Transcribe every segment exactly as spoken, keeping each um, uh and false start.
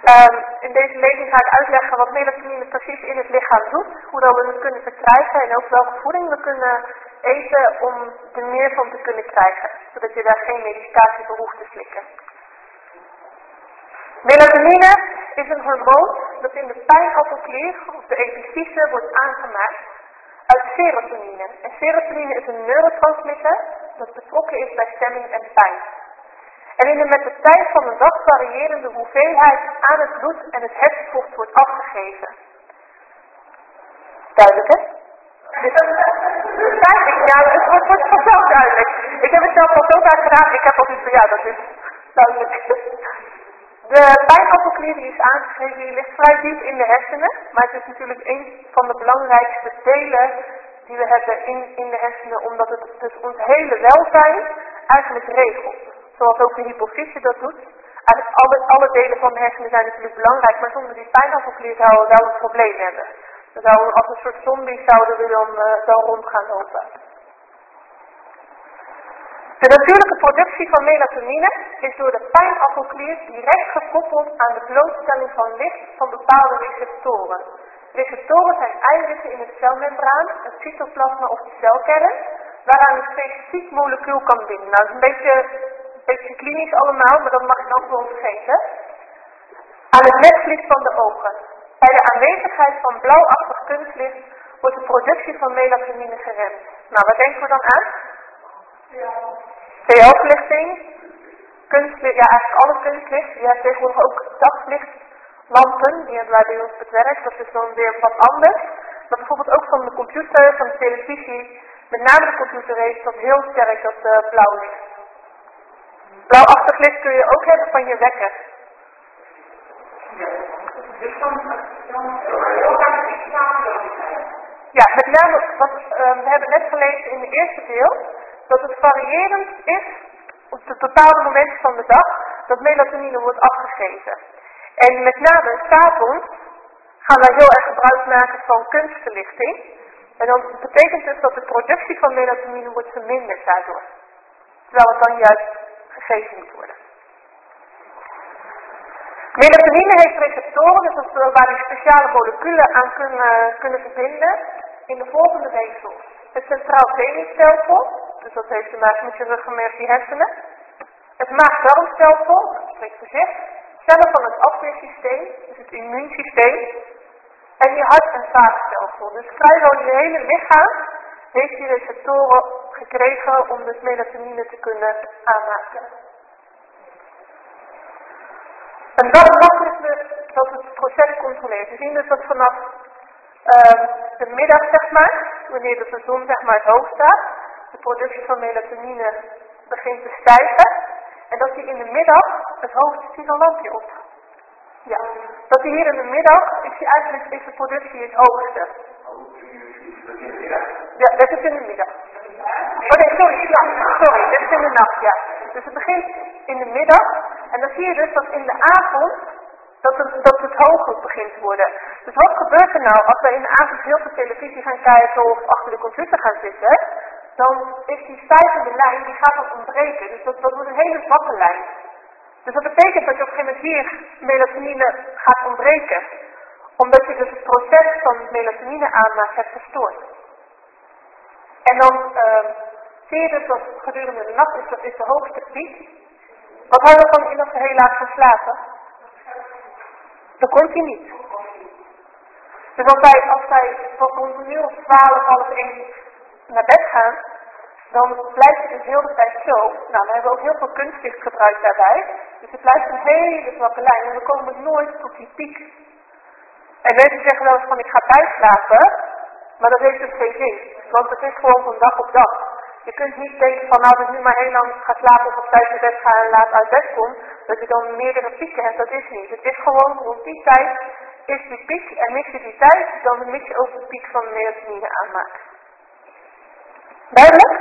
Um, in deze lezing ga ik uitleggen wat melatonine precies in het lichaam doet, hoe dat we het kunnen verkrijgen en ook welke voeding we kunnen eten om er meer van te kunnen krijgen, zodat je daar geen medicatie voor hoeft te slikken. Melatonine is een hormoon dat in de pijnappelklier, of de epifyse, wordt aangemaakt uit serotonine. En serotonine is een neurotransmitter dat betrokken is bij stemming en pijn. En in de met de tijd van de dag variërende hoeveelheid aan het bloed en het hersenvocht wordt afgegeven. Duidelijk, hè? Ja, het wordt, wordt vanzelf duidelijk. Ik heb het zelf al zo vaak gedaan, ik heb al iets van, ja, dat is duidelijk. De pijnappelklier die is aangegeven, die ligt vrij diep in de hersenen, maar het is natuurlijk een van de belangrijkste delen die we hebben in, in de hersenen, omdat het dus ons hele welzijn eigenlijk regelt. Zoals ook de hypofyse dat doet. Eigenlijk alle, alle delen van de hersenen zijn natuurlijk belangrijk, maar zonder die pijnappelklier zouden we wel een probleem hebben. Dan zouden we als een soort zombie zouden we dan, uh, dan rond gaan lopen. De natuurlijke productie van melatonine is door de pijnappelklier direct gekoppeld aan de blootstelling van licht van bepaalde receptoren. Receptoren zijn eiwitten in het celmembraan, het cytoplasma of de celkern, waaraan een specifiek molecuul kan binden. Nou, dat is een beetje, een beetje klinisch allemaal, maar dat mag je ook wel vergeten. Aan het netvlies van de ogen. Bij de aanwezigheid van blauwachtig kunstlicht wordt de productie van melatonine geremd. Nou, wat denken we dan aan? T L-verlichting, kunstlicht, ja eigenlijk alle kunstlicht. Je hebt tegenwoordig ook daglichtlampen, die hebben wij bij ons op het werk, dat is dan weer wat anders. Maar bijvoorbeeld ook van de computer, van de televisie, met name de computer heeft dat heel sterk, dat uh, blauw licht. Blauwachtig licht kun je ook hebben van je wekker. Ja, met name, wat, uh, we hebben net gelezen in het eerste deel, dat het variërend is op de bepaalde momenten van de dag dat melatonine wordt afgegeven. En met name 's avonds gaan wij heel erg gebruik maken van kunstverlichting. En dan betekent dus dat de productie van melatonine wordt verminderd daardoor. Terwijl het dan juist gegeven moet worden. Melatonine heeft receptoren, dus dat we waar die speciale moleculen aan kunnen, kunnen verbinden in de volgende weefsels. Het centraal zenuwstelsel, dus dat heeft te maken met je ruggenmerg, je hersenen. Het maag-darmstelsel, dat spreekt voor zich. Cellen van het afweersysteem, dus het immuunsysteem. En je hart- en vaatstelsel. Dus vrijwel je hele lichaam heeft die receptoren gekregen om dus melatonine te kunnen aanmaken. En dat is dus dat het proces controleert. We zien dus dat vanaf uh, de middag, zeg maar, wanneer de zon zeg maar hoog staat, de productie van melatonine begint te stijgen. En dat die in de middag, het hoofd ziet een lampje op. Ja, dat die hier in de middag, is die eigenlijk, is de productie het hoogste. Ja, dat is in de middag. Oh nee, sorry, sorry, dit is in de nacht, ja. Dus het begint in de middag en dan zie je dus dat in de avond dat het, dat het hoger begint te worden. Dus wat gebeurt er nou als wij in de avond heel veel televisie gaan kijken of achter de computer gaan zitten? Dan is die stijgende lijn, die gaat dan ontbreken. Dus dat, dat wordt een hele zwakke lijn. Dus dat betekent dat je op een gegeven moment hier melatonine gaat ontbreken. Omdat je dus het proces van melatonine aanmaak hebt verstoord. En dan uh, zie je dus dat gedurende de nacht is de, is de hoogste piek. Wat houdt dat dan in als we heel laat gaan slapen? Dan komt hij niet. Dus als wij, als wij van rond een uur of twaalf, half één naar bed gaan, dan blijft het dus heel de tijd zo. Nou, we hebben ook heel veel kunstlicht gebruikt daarbij. Dus het blijft een hele zwakke lijn en we komen nooit tot die piek. En mensen zeggen wel eens van ik ga bijslapen, maar dat heeft dus geen zin. Want het is gewoon van dag op dag. Je kunt niet denken van nou, als ik nu maar heel lang ga slapen of op tijd naar bed ga en laat uit bed kom, dat je dan meerdere pieken hebt. Dat is niet. Het is gewoon rond die tijd is die piek en mis je die tijd, dan mis je ook de piek van melatonine aanmaken. Duidelijk?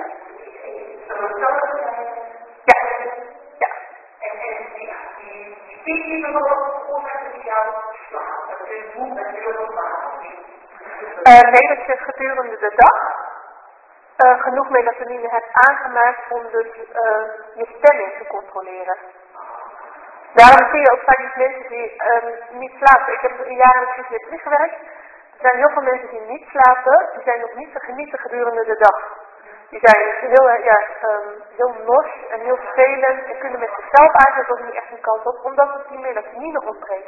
Ja. Ja. En die piek die we nog ongeveer jou slaap. Dat is hoe met heel normaal. Nee, dat je gedurende de dag Uh, genoeg melatonine hebt aangemaakt om dus uh, je stemming te controleren. Daarom zie je ook vaak die mensen die um, niet slapen. Ik heb een jaar in de psychiatrie gewerkt. Er zijn heel veel mensen die niet slapen, die zijn nog niet te genieten gedurende de dag. Die zijn heel, ja, um, heel los en heel vervelend en kunnen met zichzelf eigenlijk ook niet echt een kant op, omdat het die melatonine ontbreekt.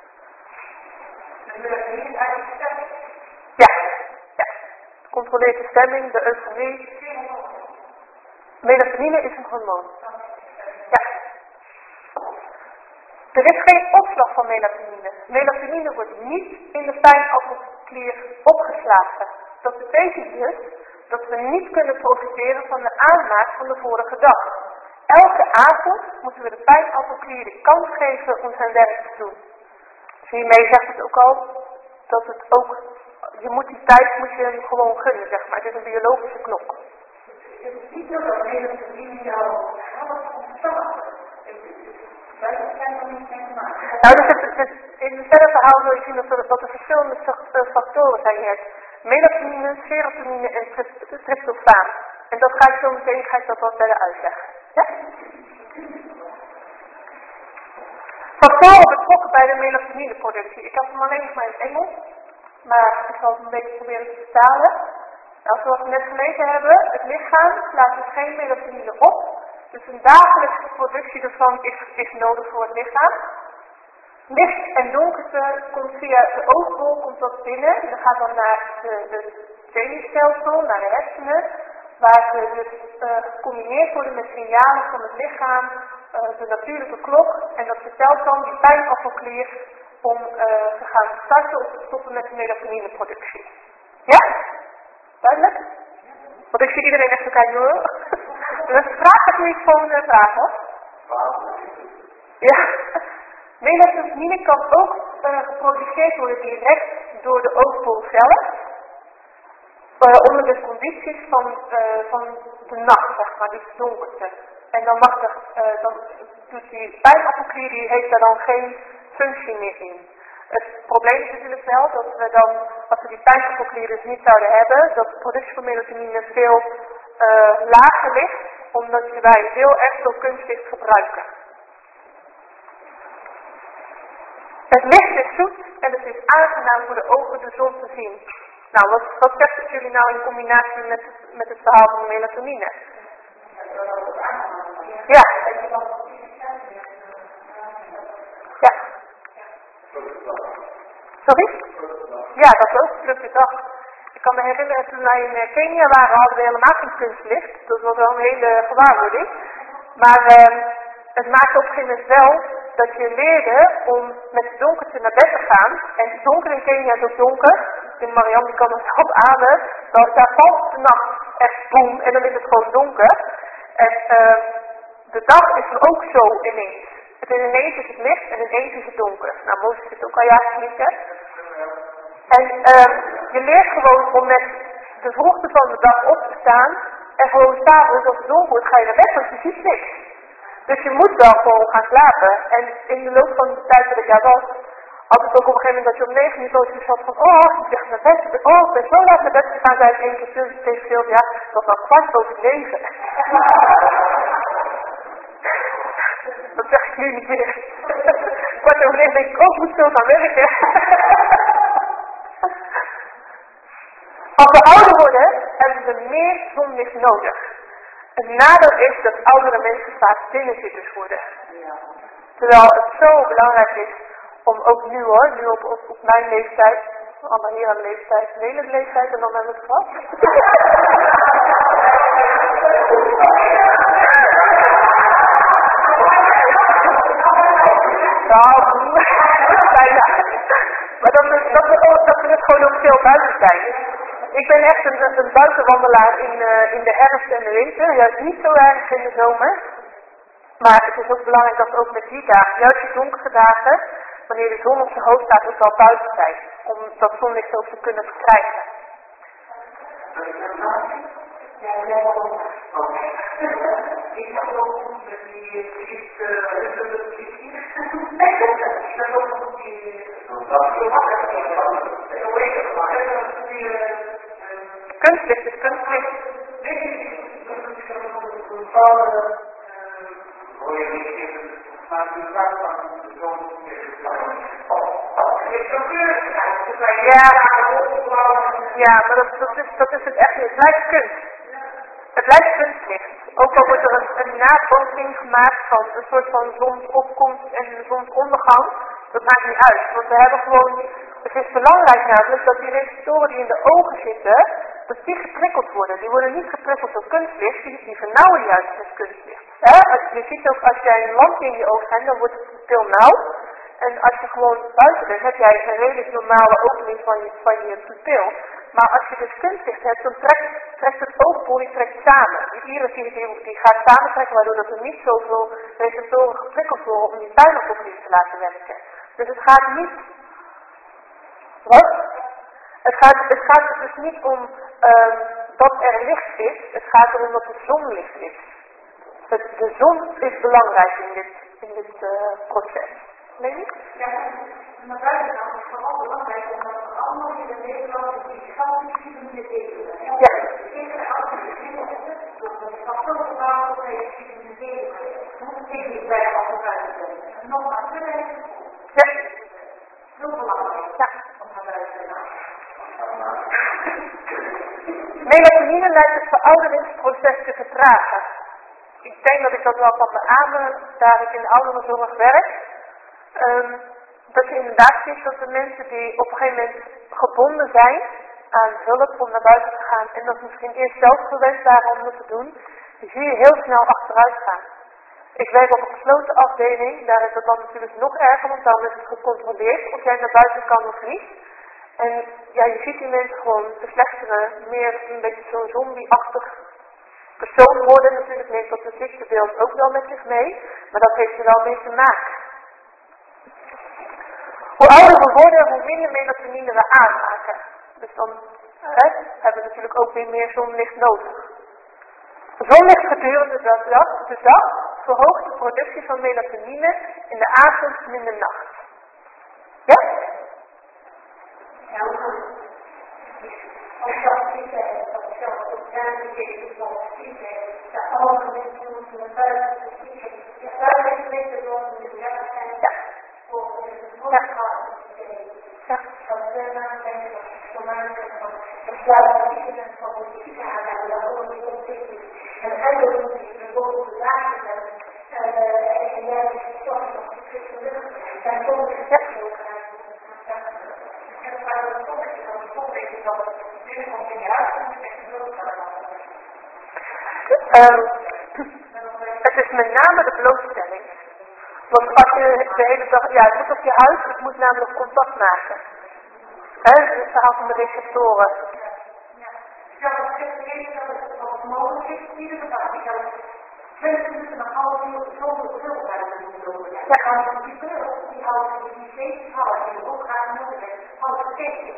De melatonine is eigenlijk stemming? Ja, ja. Het controleert de stemming, de euforie. Melatonine is een hormoon. Ja. Er is geen opslag van melatonine. Melatonine wordt niet in de pijnappelklier opgeslagen. Dat betekent dus dat we niet kunnen profiteren van de aanmaak van de vorige dag. Elke avond moeten we de pijnappelklier de kans geven om zijn werk te doen. Dus hiermee zegt het ook al dat het ook, je moet die tijd moet je hem gewoon gunnen, zeg maar. Het is een biologische klok. Het is niet zo dat melatonine jouw helft ontstaat. Nou, dus het, het, in het verder verhaal wil je zien dat er, dat er verschillende factoren zijn. Je hebt melatonine, serotonine en tryptofaan. En dat ga ik zo meteen, ga ik dat wat verder uitleggen. Ja? Factoren betrokken bij de melatonineproductie. Ik heb hem alleen nog maar in het Engels, maar ik zal het een beetje proberen te vertalen. Nou, zoals we net gelezen hebben, het lichaam slaat dus geen melatonine op. Dus een dagelijkse productie ervan is, is nodig voor het lichaam. Licht en donkerte komt via de oogbol, komt dat binnen. En dat gaat dan naar de, de zenuwstelsel, naar de hersenen. Waar ze dus uh, gecombineerd worden met signalen van het lichaam, uh, de natuurlijke klok. En dat vertelt dan die pijnappelklier om uh, te gaan starten of te stoppen met de melatonineproductie. Ja? Duidelijk? Want ik zie iedereen echt elkaar doen. Dus vraag het niet gewoon uh, vragen. Ja. Melatonine kan ook uh, geproduceerd worden direct door de oogbol zelf. Uh, onder de condities van, uh, van de nacht, zeg maar, die donkerte. En dan mag er, uh, dan doet die pijnappelklier, die heeft daar dan geen functie meer in. Het probleem is natuurlijk wel dat we dan, als we die pijnappelklier dus niet zouden hebben, dat de productie van melatonine veel uh, lager ligt, omdat wij heel erg veel kunstig gebruiken. Het licht is zoet en het is aangenaam voor de ogen de zon te zien. Nou, wat, wat zegt het jullie nou in combinatie met, met het verhaal van de melatonine? Ja. Ja. Sorry? Ja, dat is ook druk de dag. Ik kan me herinneren, toen wij in Kenia waren, hadden we helemaal geen kunstlicht. Dat was wel een hele gewaarwording. Maar uh, het maakte op een gegeven moment wel dat je leerde om met de donkerte naar bed te gaan. En het donker in Kenia is ook donker. In Marianne kan het op ademen. Dan, daar valt de nacht echt boem en dan is het gewoon donker. En uh, de dag is er ook zo ineens. Het is ineens is het licht en ineens is het donker. Nou, Mozes zit ook al jaren niet, hè? En uh, je leert gewoon om met de vroegte van de dag op te staan. En gewoon s'avonds als het donker wordt ga je naar bed, want je ziet niks. Dus je moet wel gewoon gaan slapen. En in de loop van de tijd dat ik daar was, had het ook op een gegeven moment dat je om negen uur zoiets zat van, oh, ik lig naar bed. Oh, ik ben zo laat naar bed gegaan, zei ik één keer tegen Sylvia, dat was kwart over negen. Dat zeg ik nu niet meer. Kwart over negen denk ik, oh, ik moet zo gaan werken. Als we ouder worden, hebben we meer zonlicht nodig. Het nadeel is dat oudere mensen vaak binnenzitters worden. Terwijl het zo belangrijk is om ook nu hoor, nu op, op, op mijn leeftijd, allemaal hier aan de leeftijd, een hele leeftijd en dan hebben we het gehad. Nou, bijna. Maar dat we, dat, we, dat we het gewoon ook veel buiten zijn. Ik ben echt een, een buitenwandelaar in, uh, in de herfst en de winter, juist niet zo erg in de zomer. Maar het is ook belangrijk dat we ook met die dagen, juist die donkere dagen, wanneer de zon op zijn hoofd staat, ook al buiten zijn. Om dat zonlicht ook te kunnen verkrijgen. Ik heb ook met die gift, kunstlicht is kunstlicht. Maar de vraag van de zoon is ja, ja, maar dat, dat, is, dat is het echt niet. Het lijkt kunst. Het lijkt kunstlicht. Ook al wordt er een, een nabotsing gemaakt van een soort van zonsopkomst en zonsondergang. Dat maakt niet uit. Want we hebben gewoon, het is belangrijk namelijk dat die reflectoren die in de ogen zitten, dat die geprikkeld worden. Die worden niet geprikkeld door kunstlicht, die, die vernauwen juist met kunstlicht. He? Als, je ziet ook als jij een lampje in je oog hebt, dan wordt het veel nauw. En als je gewoon buiten bent, heb jij een redelijk normale opening van je, van je pupil. Maar als je dus kunstlicht hebt, dan trekt, trekt het oogbol, die trekt samen. Die iris die, die, die gaat samentrekken, waardoor dat er niet zoveel receptoren geprikkeld worden om die pijn op opnieuw te laten werken. Dus het gaat niet... Wat? Het gaat, het gaat er dus niet om uh, dat er licht is, het gaat erom dat er zonlicht is. Het, de zon is belangrijk in dit, in dit uh, proces. Nee niet? Ja, maar buitenkant is vooral belangrijk omdat we allemaal in de Nederland die gigantische vitamine D hebben. Ja. Zeker als je de vitamine door de factoren dat je vitamine D hebt. Hoe vind je bij alle buiten zijn? Nog maar te weten. Ja. Heel belangrijk. Ja. Om naar buiten te gaan. Melatonine lijkt het verouderingsproces te vertragen. Ik denk dat ik dat wel kan beamen, daar ik in de ouderenzorg werk. Um, dat je inderdaad ziet dat de mensen die op een gegeven moment gebonden zijn aan hulp om naar buiten te gaan en dat misschien eerst zelf gewend waren om dat te doen, die zie je heel snel achteruit gaan. Ik werk op een gesloten afdeling, daar is het dan natuurlijk nog erger, want dan is het gecontroleerd of jij naar buiten kan of niet. En ja, je ziet die mensen gewoon verslechteren, meer een beetje zo'n zombie-achtig persoon worden. Natuurlijk neemt dat het ziektebeeld ook wel met zich mee, maar dat heeft er wel mee te maken. Hoe ouder we worden, hoe minder melatonine we aanmaken. Dus dan hè, hebben we natuurlijk ook weer meer zonlicht nodig. Zonlicht gedurende de dag, de dag verhoogt de productie van melatonine in de avond en in de nacht. Ja? Ja, als dat zitten en als dat ook daar zitten, dat zitten, dat alle mensen moeten naar buiten zitten. Je buiten is beter dan de dag zijn. Voor de voortgang. Ja. Dat we naar de vermaken van de sluiting en van de ziekenhuis en dat ook niet ontwikkeld. En eigenlijk moet je bijvoorbeeld de laatste en jij is toch nog een frisse lucht. Daar komt het echt heel graag. En dan gaan we toch even van de top even van binnenkomt in je huis en dan echt heel graag. Het is met name de blootstelling. Want als je de hele dag, ja, het moet op je huid, het moet namelijk contact maken. Hè, het verhaal van de receptoren. Ja, ik heb ook gezegd dat het mogelijk is, iedere dag. Ik heb twintig minuten een half uur zonder bril buiten moeten lopen. Ja, want die bril, die houden die steeds houden, die ook graag nodig heeft, als het tekent.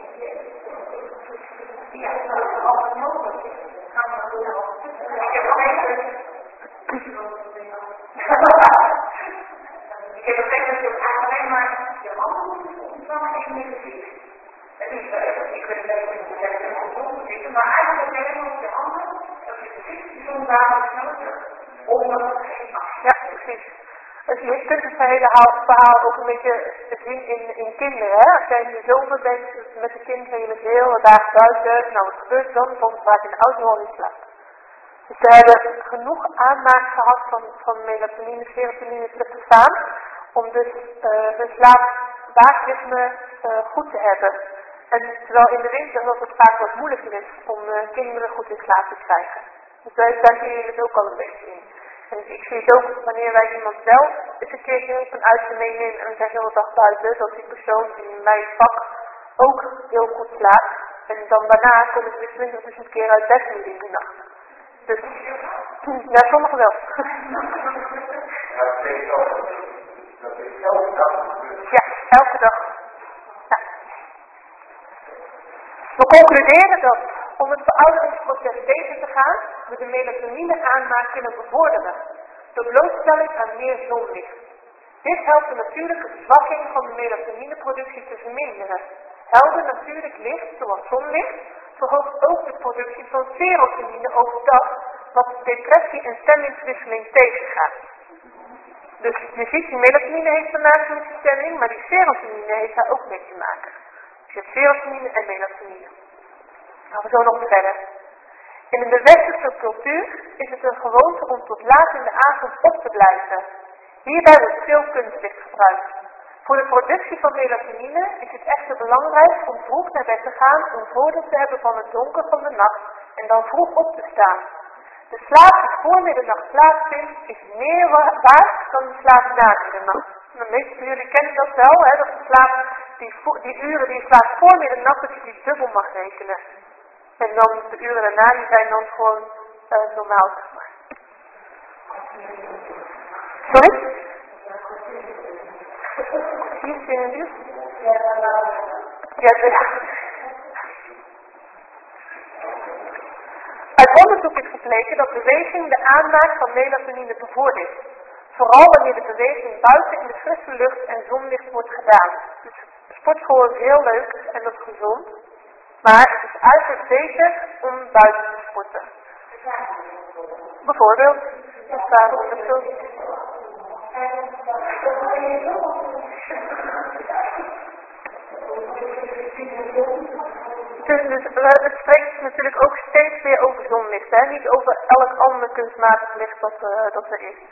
Ja, als het nodig is, gaan we dat doen. Ik heb alleen Ik heb gezegd dat je alleen maar je handen moet ontvangen in je gezicht. Het is, uh, ik weet niet of je het moet zitten, maar eigenlijk alleen maar je handen, dat je gezicht die zo'n dagelijks nodig onder Ja, precies. Dus je kunt het hele verhaal ook een beetje zien in, in kinderen. Hè? Als jij in de zomer bent met de kinderen en je bent de hele dag buiten, nou wat gebeurt dan? Soms raak je in de auto al in slaap. Dus we hebben genoeg aanmaak gehad van, van melatonine, serotonine, tryptofaan, om dus uh, hun slaapwaakritme uh, goed te hebben. En terwijl in de winter dat het vaak wat moeilijker is om uh, kinderen goed in slaap te krijgen. Dus daar, daar zie je het ook al een beetje in. En ik zie het ook wanneer wij iemand wel eens een keertje van uit te meenemen en we zijn de hele dag buiten, dat die persoon in mijn vak ook heel goed slaapt. En dan daarna komen ze weer twintig duizend keer uit bed midden in de nacht. Dus, ja, sommigen wel. Ja, elke dag. Ja. We concluderen dat om het verouderingsproces beter te gaan, we de melatonine aanmaak kunnen bevorderen, door blootstelling aan meer zonlicht. Dit helpt de natuurlijke verzwakking van de melatonineproductie te verminderen. Helder natuurlijk licht, zoals zonlicht, verhoogt ook de productie van serotonine overdag, wat depressie en stemmingswisseling tegengaat. Dus je ziet, die melatonine heeft te maken met die stemming, maar die serotonine heeft daar ook mee te maken. Dus je hebt serotonine en melatonine. Gaan we zo nog verder. En in de westerse cultuur is het een gewoonte om tot laat in de avond op te blijven. Hierbij wordt veel kunstlicht gebruikt. Voor de productie van melatonine is het echter belangrijk om vroeg naar bed te gaan om voordeel te hebben van het donker van de nacht en dan vroeg op te staan. De slaap die voor middernacht plaatsvindt is meer waard dan de slaap na middernacht. De meeste van jullie kennen dat wel, hè, dat de slaap, die, die uren die je slaapt voor middernacht, dat je die dubbel mag rekenen. En dan de uren daarna, die zijn dan gewoon uh, normaal, zeg maar. Sorry? vierentwintig uur? Ja, ja. Uit onderzoek is gebleken dat beweging de aanmaak van melatonine bevordert. Vooral wanneer de beweging buiten in de frisse lucht en zonlicht wordt gedaan. Dus sportschool is heel leuk en dat is gezond. Maar het is eigenlijk beter om buiten te sporten. Bijvoorbeeld, dat staat op de film. Dus, dus het spreekt natuurlijk ook steeds weer over zonlicht, hè? Niet over elk ander kunstmatig licht dat, uh, dat er is.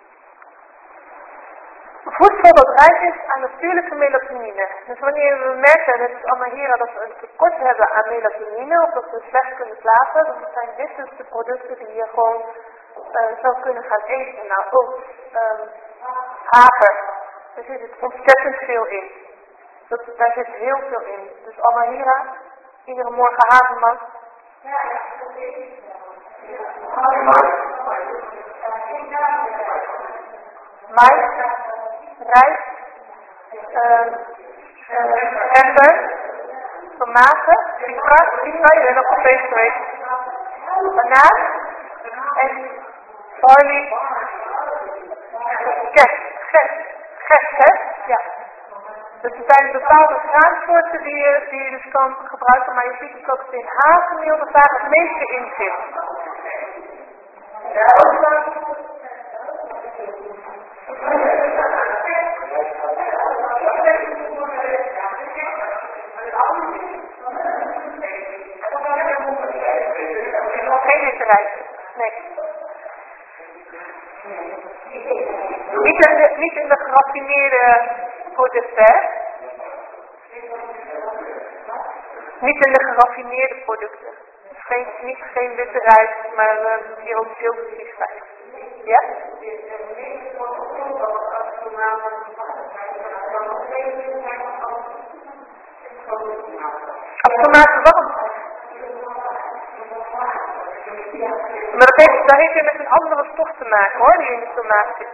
Voedsel dat rijk is aan natuurlijke melatonine. Dus wanneer we merken, net als Anahira, dat we een tekort hebben aan melatonine, of dat we slecht kunnen slapen, dan zijn dit dus de producten die je gewoon uh, zou kunnen gaan eten. Nou, ook um, haver, daar zit het ontzettend veel in. Dat, daar zit heel veel in. Dus Anahira, iedere morgen havermout. Ja, dat is mais, rijst, uh, uh, gember, tomaten, pita, pita, je bent op feest geweest, banaan en barley, gers, gers, gers, hè? Ja. Dus er zijn bepaalde graansoorten die je, die je dus kan gebruiken, maar je ziet dus ook in havermeel dat daar het meeste in zit. Geen witte rijst. Nee. Niet in de, niet in de geraffineerde producten, hè? Niet in de geraffineerde producten. Geen, niet, geen witte rijst, maar uh, hier ook heel precies fijn. Ja? Als tomaten warm. Maar dat heeft, dat heeft weer met een andere stof te maken, hoor, die in de tomaat zit.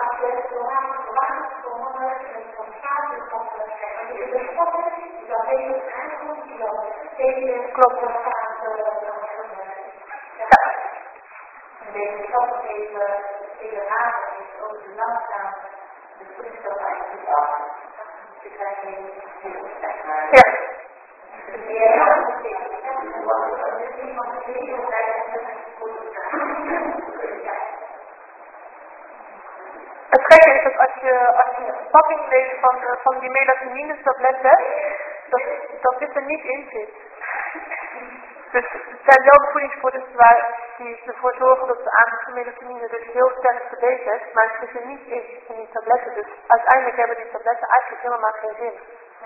Klopt. Ja. Deze stof even in de haven is ook langzaam de voedselstof eigenlijk af. Dus wij geen heel sterk maar. Ja. Het gekke is dat als je, als je de verpakking leest van, van die melatonine tabletten, dat, dat dit er niet in zit. Dus het zijn wel voedingsproducten waar die ervoor zorgen dat de aanmaak van melatonine dus heel sterk verbetert, maar het zit er niet in, in die tabletten. Dus uiteindelijk hebben die tabletten eigenlijk helemaal geen zin.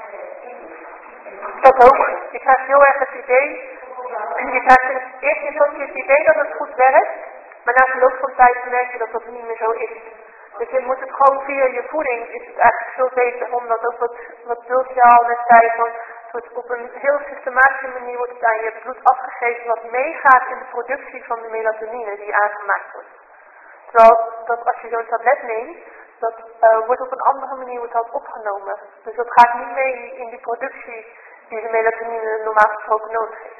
Dat ook. Je krijgt heel erg het idee, je krijgt in het eerste instantie het idee dat het goed werkt, maar na verloop van tijd merk je dat dat niet meer zo is. Dus je moet het gewoon via je voeding, is het eigenlijk veel beter, omdat ook wat, wat Dulce al net zei, van, soort op een heel systematische manier wordt het aan je bloed afgegeven wat meegaat in de productie van de melatonine die aangemaakt wordt. Terwijl dat als je zo'n tablet neemt, dat uh, wordt op een andere manier wordt dat opgenomen. Dus dat gaat niet mee in die productie die de melatonine normaal gesproken nodig heeft.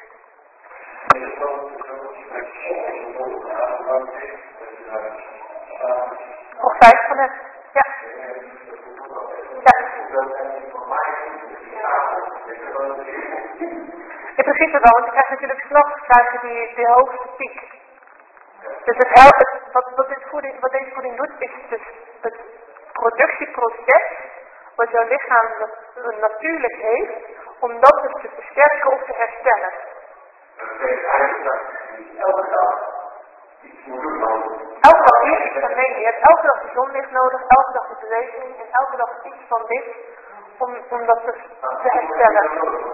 Nog vijf van het. Ja. Ja. In principe wel, want je krijgt natuurlijk s'nachts krijg je die, die hoogste piek. Dus het helpt, wat, wat, dit voeding, wat deze voeding doet, is dus het productieproces wat jouw lichaam natuurlijk heeft, om dat dus te versterken of te herstellen. Dat betekent eigenlijk dat je elke dag iets moet doen. Elke dag iets van nee, je hebt elke dag de zonlicht nodig, elke dag de beweging en elke dag iets van licht om, om dat te, te herstellen.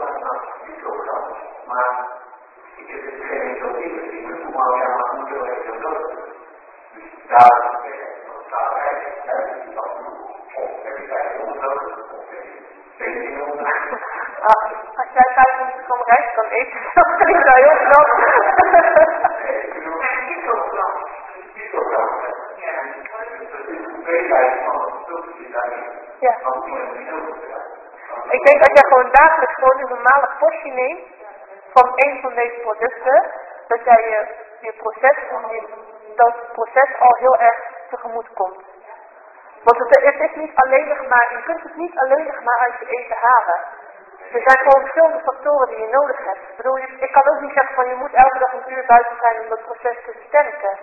Maar ik heb het geen zo in, ik moet normaal ja, maar moet wel even nodig. Dus daar is het eigenlijk niet af of heb je vijf nodig of heb je twee dingen nodig. Als jij vijf minuten van rijst kan eten, dan ben ik daar heel knap. Nee, ik bedoel, het is ook knap. Het is ook knap. Ja, dat is een tweeheid van het stukje daarin. Ja. Ik denk dat jij gewoon dagelijks gewoon een normale portie neemt van een van deze producten, dat jij je, je proces, je, dat proces al heel erg tegemoet komt. Want het, het is niet alleen nog maar, je kunt het niet alleen nog maar uit je eten halen. Er zijn gewoon verschillende factoren die je nodig hebt. Ik bedoel, je, ik kan ook niet zeggen van je moet elke dag een uur buiten zijn om dat proces te versterken.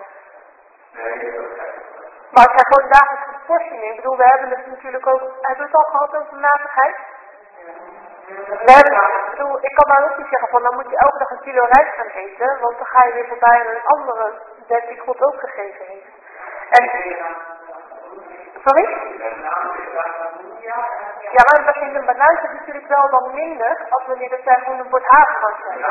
Maar als jij gewoon dagelijks een portie neemt, ik bedoel, we hebben het natuurlijk ook, hebben we het al gehad over matigheid? We hebben, ik bedoel, ik kan maar ook niet zeggen van dan moet je elke dag een kilo rijst gaan eten, want dan ga je weer voorbij aan een andere wet die God ook gegeven heeft. En, sorry? Ja, maar dat in de banaan is natuurlijk wel dan minder als wanneer dat jij gewoon een bord havermout hebt.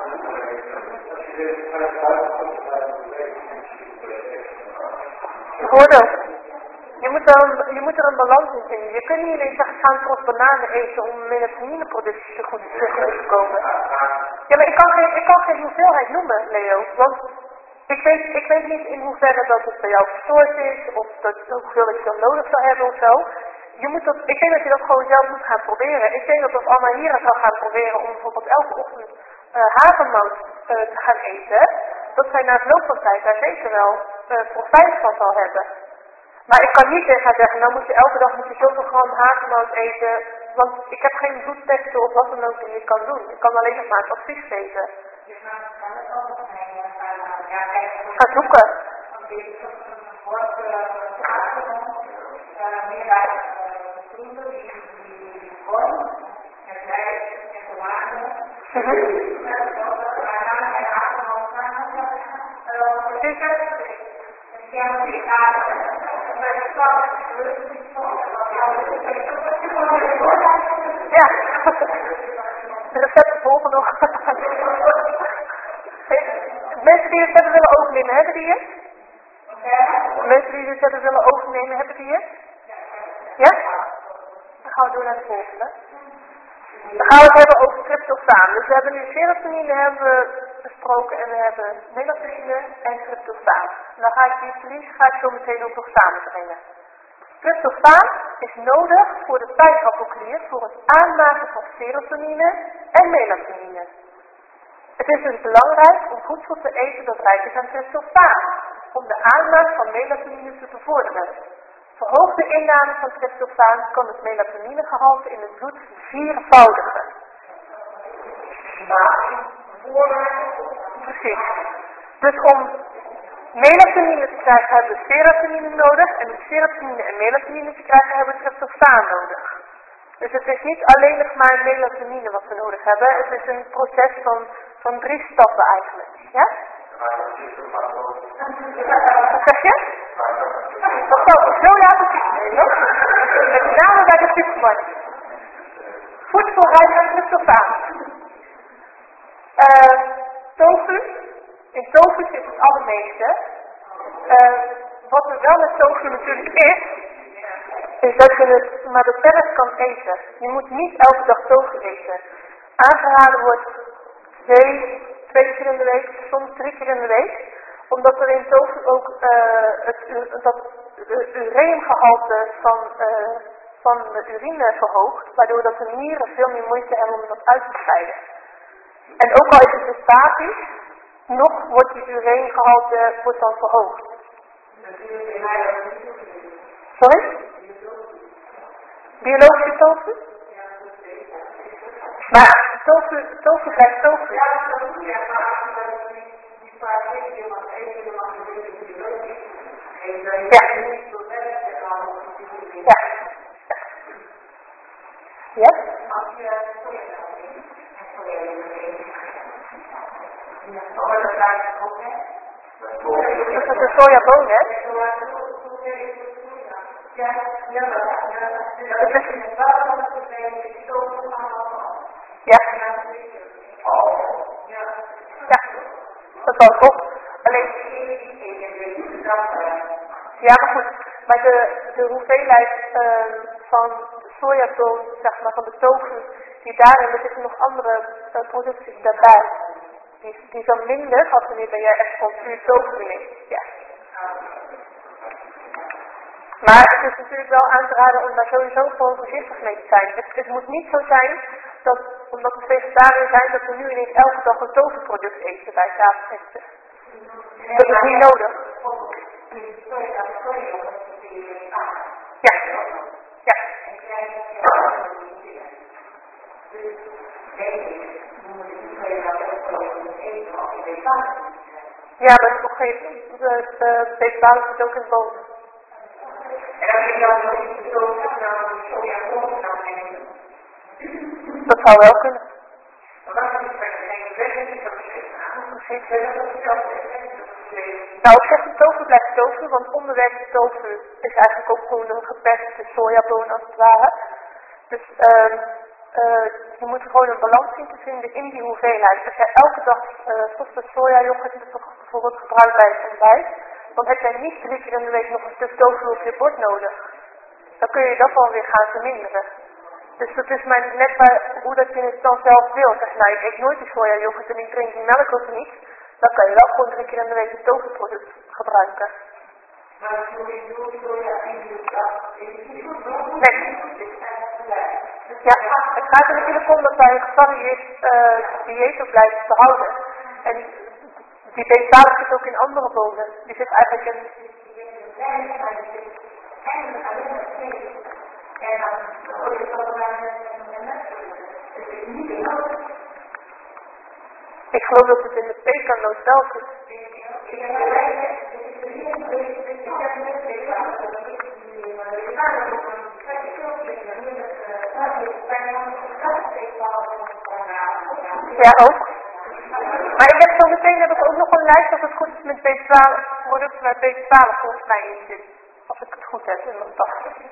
Je hoort ook. Je moet, er een, je moet er een balans in vinden. Je kunt niet alleen zeggen, ga een tros bananen eten om melatonineproductie te goed te komen. Ja, maar ik kan, geen, ik kan geen hoeveelheid noemen, Leo. Want ik weet, ik weet niet in hoeverre dat het bij jou verstoord is, of dat, hoeveel ik dan nodig zou hebben of zo. Je moet dat, ik denk dat je dat gewoon zelf moet gaan proberen. Ik denk dat als Anna hier zou gaan proberen om bijvoorbeeld elke ochtend uh, havermout uh, te gaan eten, dat zij na verloop van tijd daar zeker wel uh, profijt van zal hebben. Maar ik kan niet tegen haar zeggen, nou moet je elke dag moet je zoveel gram havermout eten, want ik heb geen bloedtesten of wat dan ook die je kan doen. Ik kan alleen nog maar het advies geven. Ga zoeken. Ja, de recepten volgen nog. Mensen die het verder willen overnemen, hebben die het? Mensen die het verder willen overnemen, hebben die het? Ja? Dan gaan we door naar de volgende. Dan gaan we het hebben over tryptofaan. Dus we hebben nu serotonine hebben we besproken en we hebben melatonine en tryptofaan. Dan ga ik die verlies ga ik zo meteen ook nog samenbrengen. Tryptofaan is nodig voor de pijnappelklier voor het aanmaken van serotonine en melatonine. Het is dus belangrijk om voedsel te eten dat rijk is aan tryptofaan, om de aanmaak van melatonine te bevorderen. Verhoogde inname van tryptofaan kan het melatoninegehalte in het bloed viervoudigen. Precies. Dus om melatonine te krijgen hebben we serotonine nodig en om serotonine en melatonine te krijgen hebben we tryptofaan nodig. Dus het is niet alleen nog maar melatonine wat we nodig hebben, het is een proces van, van drie stappen eigenlijk. Ja? Wat zeg je? Dat zou ik zo laten zien. Met name bij de supermarkt. Voedsel rijk aan tryptofaan. Uh, tofu. In tofu zit het allermeeste. Uh, wat er wel met tofu natuurlijk is, is dat je het maar beperkt kan eten. Je moet niet elke dag tofu eten. Aangeraden wordt twee, twee keer in de week, soms drie keer in de week. Omdat er in tofu ook uh, het, dat de ureumgehalte van, uh, van de urine verhoogt. Waardoor dat de nieren veel meer moeite hebben om dat uit te scheiden. En ook al is het dus statisch, nog wordt die ureumgehalte wordt dan verhoogd. Sorry? Biologische tofu? Maar tofu, tofu blijft tofu. Ja. Ja. Ja? Als je sojamelk neemt, en sojamelk neemt, dan wordt het daar ook, hè? Dus dat is een sojaboon, hè? Ja, ja, ja. Het is... Ja. Ja, dat valt op. Alleen... Ja, maar goed. Maar de, de hoeveelheid uh, van sojaboon, zeg maar, van de tofu, die daarin, er zitten nog andere uh, producties daarbij. Die, die is dan minder als wanneer jij echt van puur tofu neemt. Ja. Maar het is natuurlijk wel aan te raden om daar sowieso gewoon voorzichtig mee te zijn. Het, het moet niet zo zijn dat, omdat we vegetariër zijn, dat we nu ineens elke dag een tofu-product eten bij het avondeten. Dat is niet nodig. Ja. Ja. Ja, maar het is nog geen... De, de B twaalf zit ook in het boven. En als je dan nog niet zo nou sojaboon zou nemen. Dat zou wel kunnen. Maar waarom is er geen wet dat Precies. Nou, ik zeg de tofu blijft tofu, want onderwerp tofu is eigenlijk ook gewoon een geperste sojaboon als het ware. Dus uh, uh, je moet gewoon een balans zien te vinden in die hoeveelheid. Als jij elke dag uh, software sojayoghurt bijvoorbeeld gebruikt bij het ontbijt, dan heb jij niet drie keer in de week nog een stuk tofu op je bord nodig. Dan kun je dat wel weer gaan verminderen. Dus dat is maar net bij hoe dat je het dan zelf wil. Zeg, nou, ik eet nooit die sojayoghurt en ik drink die melk ook niet. Dan kan je wel gewoon drie keer in de week een tofu-product gebruiken. Maar je doet soja in je Nee. Ja, het gaat er natuurlijk om dat wij een gevarieerd uh, dieet op blijven te houden. En die B twaalf zit ook in andere bonen. Die zit eigenlijk in... En dan word je toch maar het is niet enough. Ik geloof dat het in de pekanoot wel zit. Ja, ook. Maar ik heb zo meteen heb ik ook nog een lijst als het goed is met B twaalf producten waar B twaalf volgens mij in zit. Als ik het goed heb in mijn tas.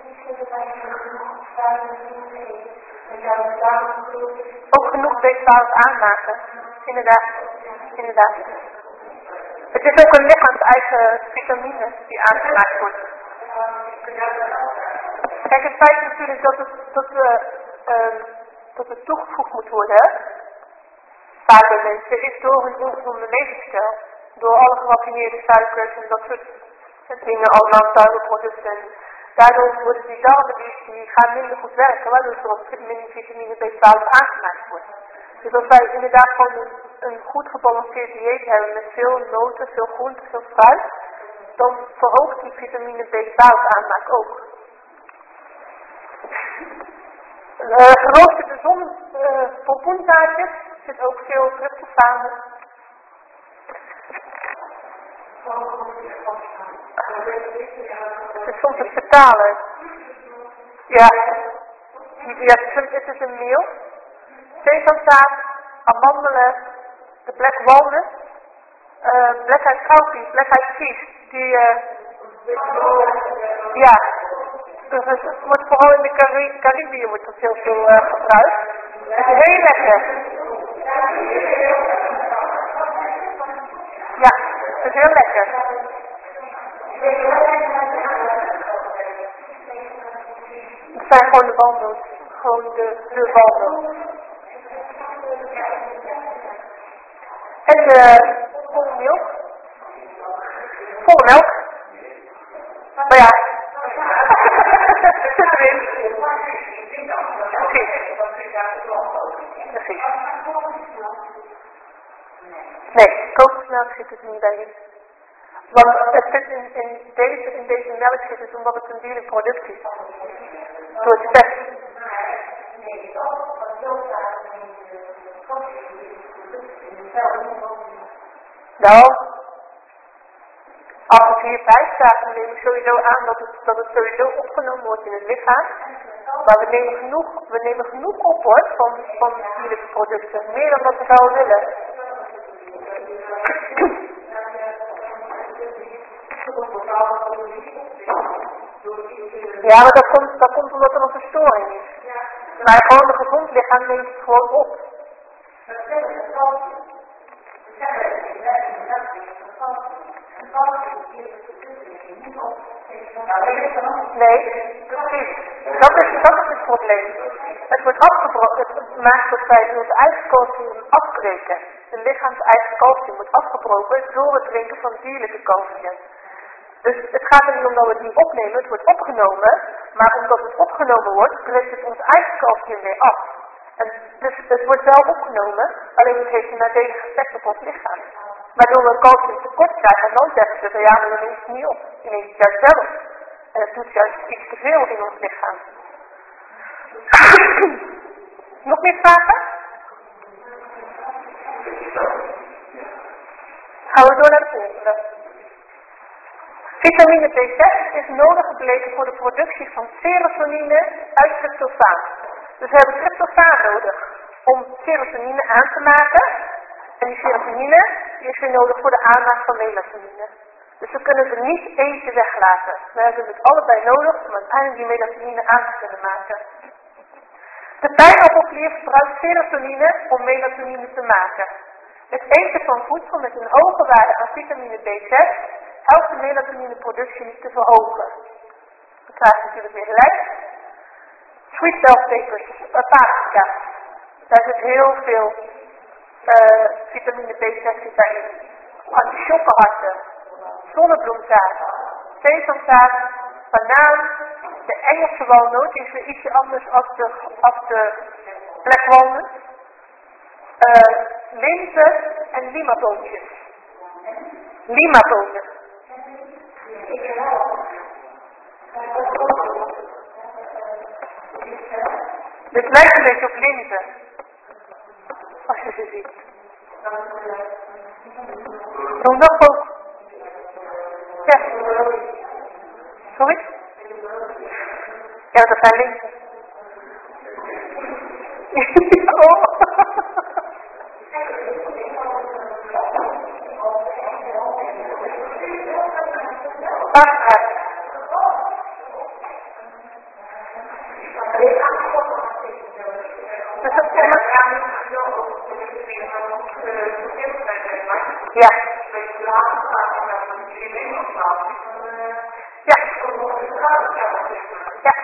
Ook genoeg B twaalf aanmaken. Inderdaad. Inderdaad. Het is ook een lichaams-eigen vitamine die aangemaakt wordt. Kijk, het feit natuurlijk dat het, dat, uh, uh, dat het toegevoegd moet worden, vaak bij mensen, is door hun ongezonde levensstijl. Door alle geraffineerde suikers en dat soort dingen, allemaal suikerproducten. Daardoor worden die darmen, die, die gaan minder goed werken, waardoor er ook minder vitamine B twaalf aangemaakt wordt. Dus als wij inderdaad gewoon een, een goed gebalanceerd dieet hebben met veel noten, veel groenten, veel fruit, dan verhoogt die vitamine B twaalf aanmaak ook. Uh, geroosterde zon, uh, pompoenzaadjes, zit ook veel tryptofaan. Het is soms het vertalen. Ja, ja het is een meel. Sesamzaad, amandelen, de black walnut, uh, black eyed cowpeas, black eyed peas, die, uh, ja, dus het wordt vooral in de Cari Caribië wordt dat heel veel uh, gebruikt. Het is heel lekker. Ja, het is heel lekker. Het zijn gewoon de walnoten, gewoon de, de walnoten. En de volle melk. Volle melk. Maar ja. Zit erin. Precies. Precies. Nee, kokosmelk zit er niet bij in. Want het zit in, in, deze, in deze melk zit het omdat het een dierlijk product is. Door het vet. Nou, Als het hierbij staat, dan neem ik sowieso aan dat het, dat het sowieso opgenomen wordt in het lichaam. Maar we nemen genoeg, we nemen genoeg op hoor, van, van dierlijke producten. Meer dan wat we zouden willen. Ja, maar dat komt, dat komt omdat er een verstoring is. Maar gewoon een gezond lichaam neemt het gewoon op. Nee, precies. Dat is, dat is het probleem. Het wordt afgebroken, het maakt dat wij ons eigen calcium afbreken. Het lichaams eigen calcium wordt afgebroken door het drinken van dierlijke calcium. Dus het gaat er niet om dat we het niet opnemen, het wordt opgenomen, maar omdat het opgenomen wordt, breekt het ons eigen calcium weer af. En dus het wordt wel opgenomen, alleen het heeft een nadelig effect op ons lichaam. Waardoor we een calcium tekort krijgen en dan zeggen ze, ja, maar dan neemt het niet op. Je neemt het juist wel op. En het doet juist iets te veel in ons lichaam. Nog meer vragen? Gaan we door naar de volgende. Vitamine B zes is nodig gebleken voor de productie van serotonine uit tryptofaan. Dus we hebben tryptofaan nodig om serotonine aan te maken. En die serotonine die is weer nodig voor de aanmaak van melatonine. Dus we kunnen er niet eentje weglaten. We hebben het allebei nodig om uiteindelijk die melatonine aan te kunnen maken. De pijnappelklier gebruikt serotonine om melatonine te maken. Het eten van voedsel met een hoge waarde aan vitamine B zes helpt de melatonineproductie te verhogen. We krijgen natuurlijk weer gelijk. Sweet bell peppers, uh, paprika. Daar zit heel veel uh, vitamine B zes in. Artichokkenharten, zonnebloemzaad, sesamzaad, banaan. De Engelse walnoot is weer ietsje anders als de, als de black walnut. Uh, linzen en limaboontjes. Limabonen. Dit lijkt een beetje op linzen. Als je ze ziet. Doe nog ook. Ja. Sorry? Ja, dat zijn linzen. Oh. Paashaar. Dus dat is ja. Ja. Ja.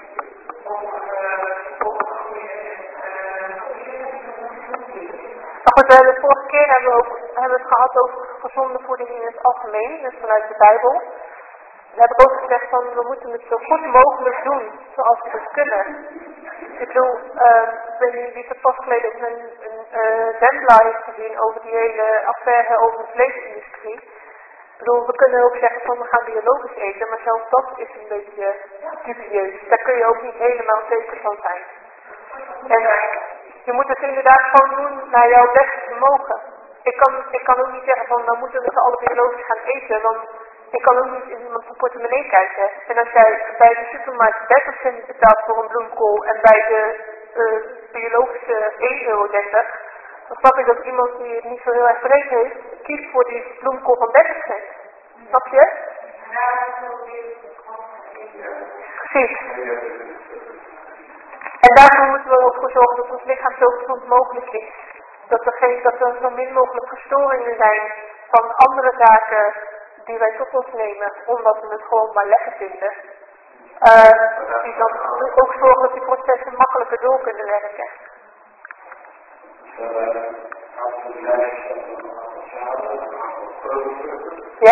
Maar goed, de vorige keer hebben we, ook, hebben we het gehad over gezonde voeding in het algemeen, dus vanuit de Bijbel. We hebben ook gezegd van we moeten het zo goed mogelijk doen, zoals we het kunnen. Ik bedoel, uh, ik weet niet wie het pas geleden ook een, een uh, Zembla heeft gezien over die hele affaire over de vleesindustrie. Ik bedoel, we kunnen ook zeggen van we gaan biologisch eten, maar zelfs dat is een beetje dubieus. Daar kun je ook niet helemaal zeker van zijn. En je moet het inderdaad gewoon doen naar jouw beste vermogen. Ik kan, ik kan ook niet zeggen van dan moeten we met z'n allen biologisch gaan eten, want ik kan ook niet in iemands portemonnee kijken. En als jij bij de supermarkt dertig cent betaalt voor een bloemkool en bij de uh, biologische één euro dertig, dan snap ik dat iemand die het niet zo heel erg breed heeft, kiest voor die bloemkool van dertig cent. Snap je? Precies. En daarvoor moeten we er ook voor zorgen dat ons lichaam zo gezond mogelijk is. Dat er, geen, dat er zo min mogelijk verstoringen zijn van andere zaken die wij tot ons nemen, omdat we het gewoon maar lekker vinden. Uh, die dan ook zorgen dat die processen makkelijker door kunnen werken. Ja?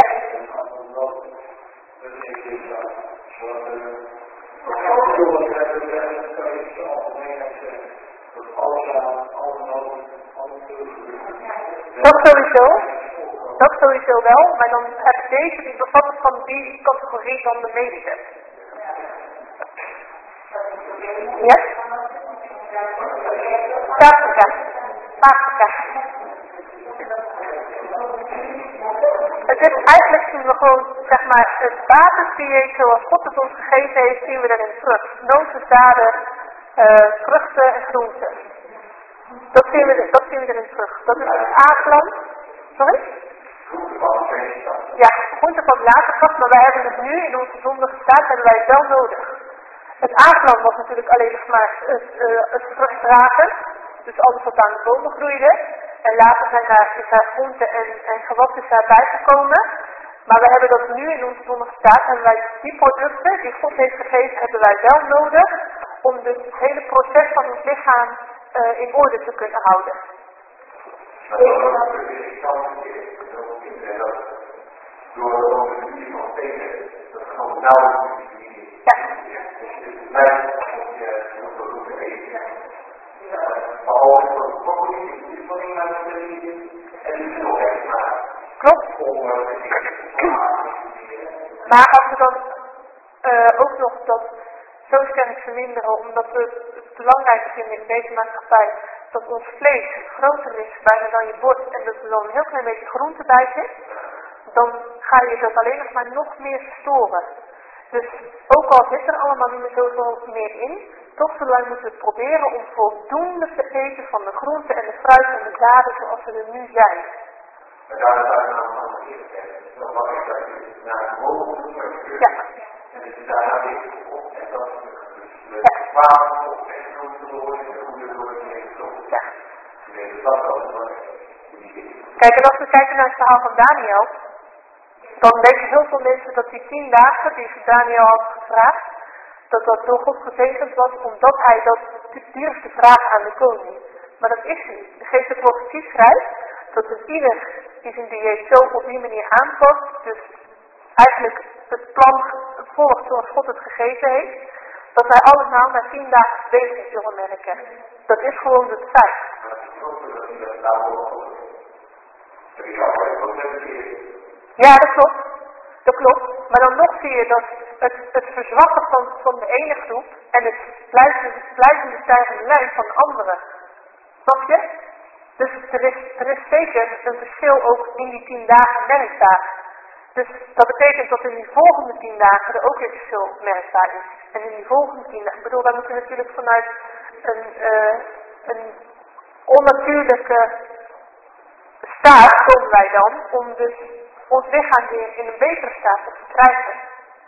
Dat sowieso. Dat sowieso wel, maar dan heb deze die bevat het van die categorie dan de medische. Ja? Paprika. Paprika. Het Dus eigenlijk zien we gewoon, zeg maar, het basisdieet zoals God het ons gegeven heeft, zien we erin terug. Noten, zaden, uh, vruchten en groenten. Dat zien, we, dat zien we erin terug. Dat is het A-plan. Sorry? Ja, groente van de waterkracht, maar wij hebben het nu in onze zondige staat, hebben wij het wel nodig. Het A-plan was natuurlijk alleen nog maar het, uh, het vrucht dragen, dus alles wat aan de bomen groeide. En later zijn daar, is daar groenten en, en gewassen daarbij gekomen. Maar we hebben dat nu in onze zondige staat, hebben wij die producten die God heeft gegeven, hebben wij wel nodig om dus het hele proces van ons lichaam uh, in orde te kunnen houden. Maar dat is natuurlijk de kans in dat door de studie van tegen, dat gewoon nauwelijks niet. Ja. Dus het is blij dat je moet dat doen eten. Maar ook voor de community van iemand en die veel echt maar. Klopt. Maar als we dan uh, ook nog dat zo sterk verminderen, omdat we het belangrijk vinden in deze maatschappij dat ons vlees groter is bijna dan je borst en dat er dan een heel klein beetje groente bij zit, dan ga je dat alleen nog maar nog meer verstoren. Dus ook al zit er allemaal niet meer zoveel meer in, toch zullen wij moeten proberen om voldoende te eten van de groenten en de fruit en de zaden zoals ze er nu zijn. Maar daar is daar een aantal eerst. Dan mag ik dat je naar de boven moet. Ja. En dat je daarna weer op en dat is de kwaad op en groente door en goede door en heen. Ja. Nee, dus dat wel wel. Kijk, en als we kijken naar het verhaal van Daniel, dan denken heel veel mensen dat die tien dagen die Daniel had gevraagd, dat dat door God gezegend was, omdat hij dat durfde vragen aan de koning. Maar dat is niet. De geest de profetie schrijft dat het ieder die zijn dieet zo op die manier aanpast, dus eigenlijk het plan volgt zoals God het gegeven heeft, dat wij allemaal na tien dagen verbetering zullen merken. Dat is gewoon het feit. Ja, dat klopt. Dat klopt. Maar dan nog zie je dat het, het verzwakken van, van de ene groep en het blijvende, blijvende stijgende lijn van de andere. Snap je? Dus er is, er is zeker een verschil ook in die tien dagen merkbaar. Dus dat betekent dat in die volgende tien dagen er ook weer verschil merkbaar is. En in die volgende tien dagen, ik bedoel, wij moeten natuurlijk vanuit een, uh, een onnatuurlijke staat komen wij dan om dus ons lichaam weer in een betere staat te krijgen.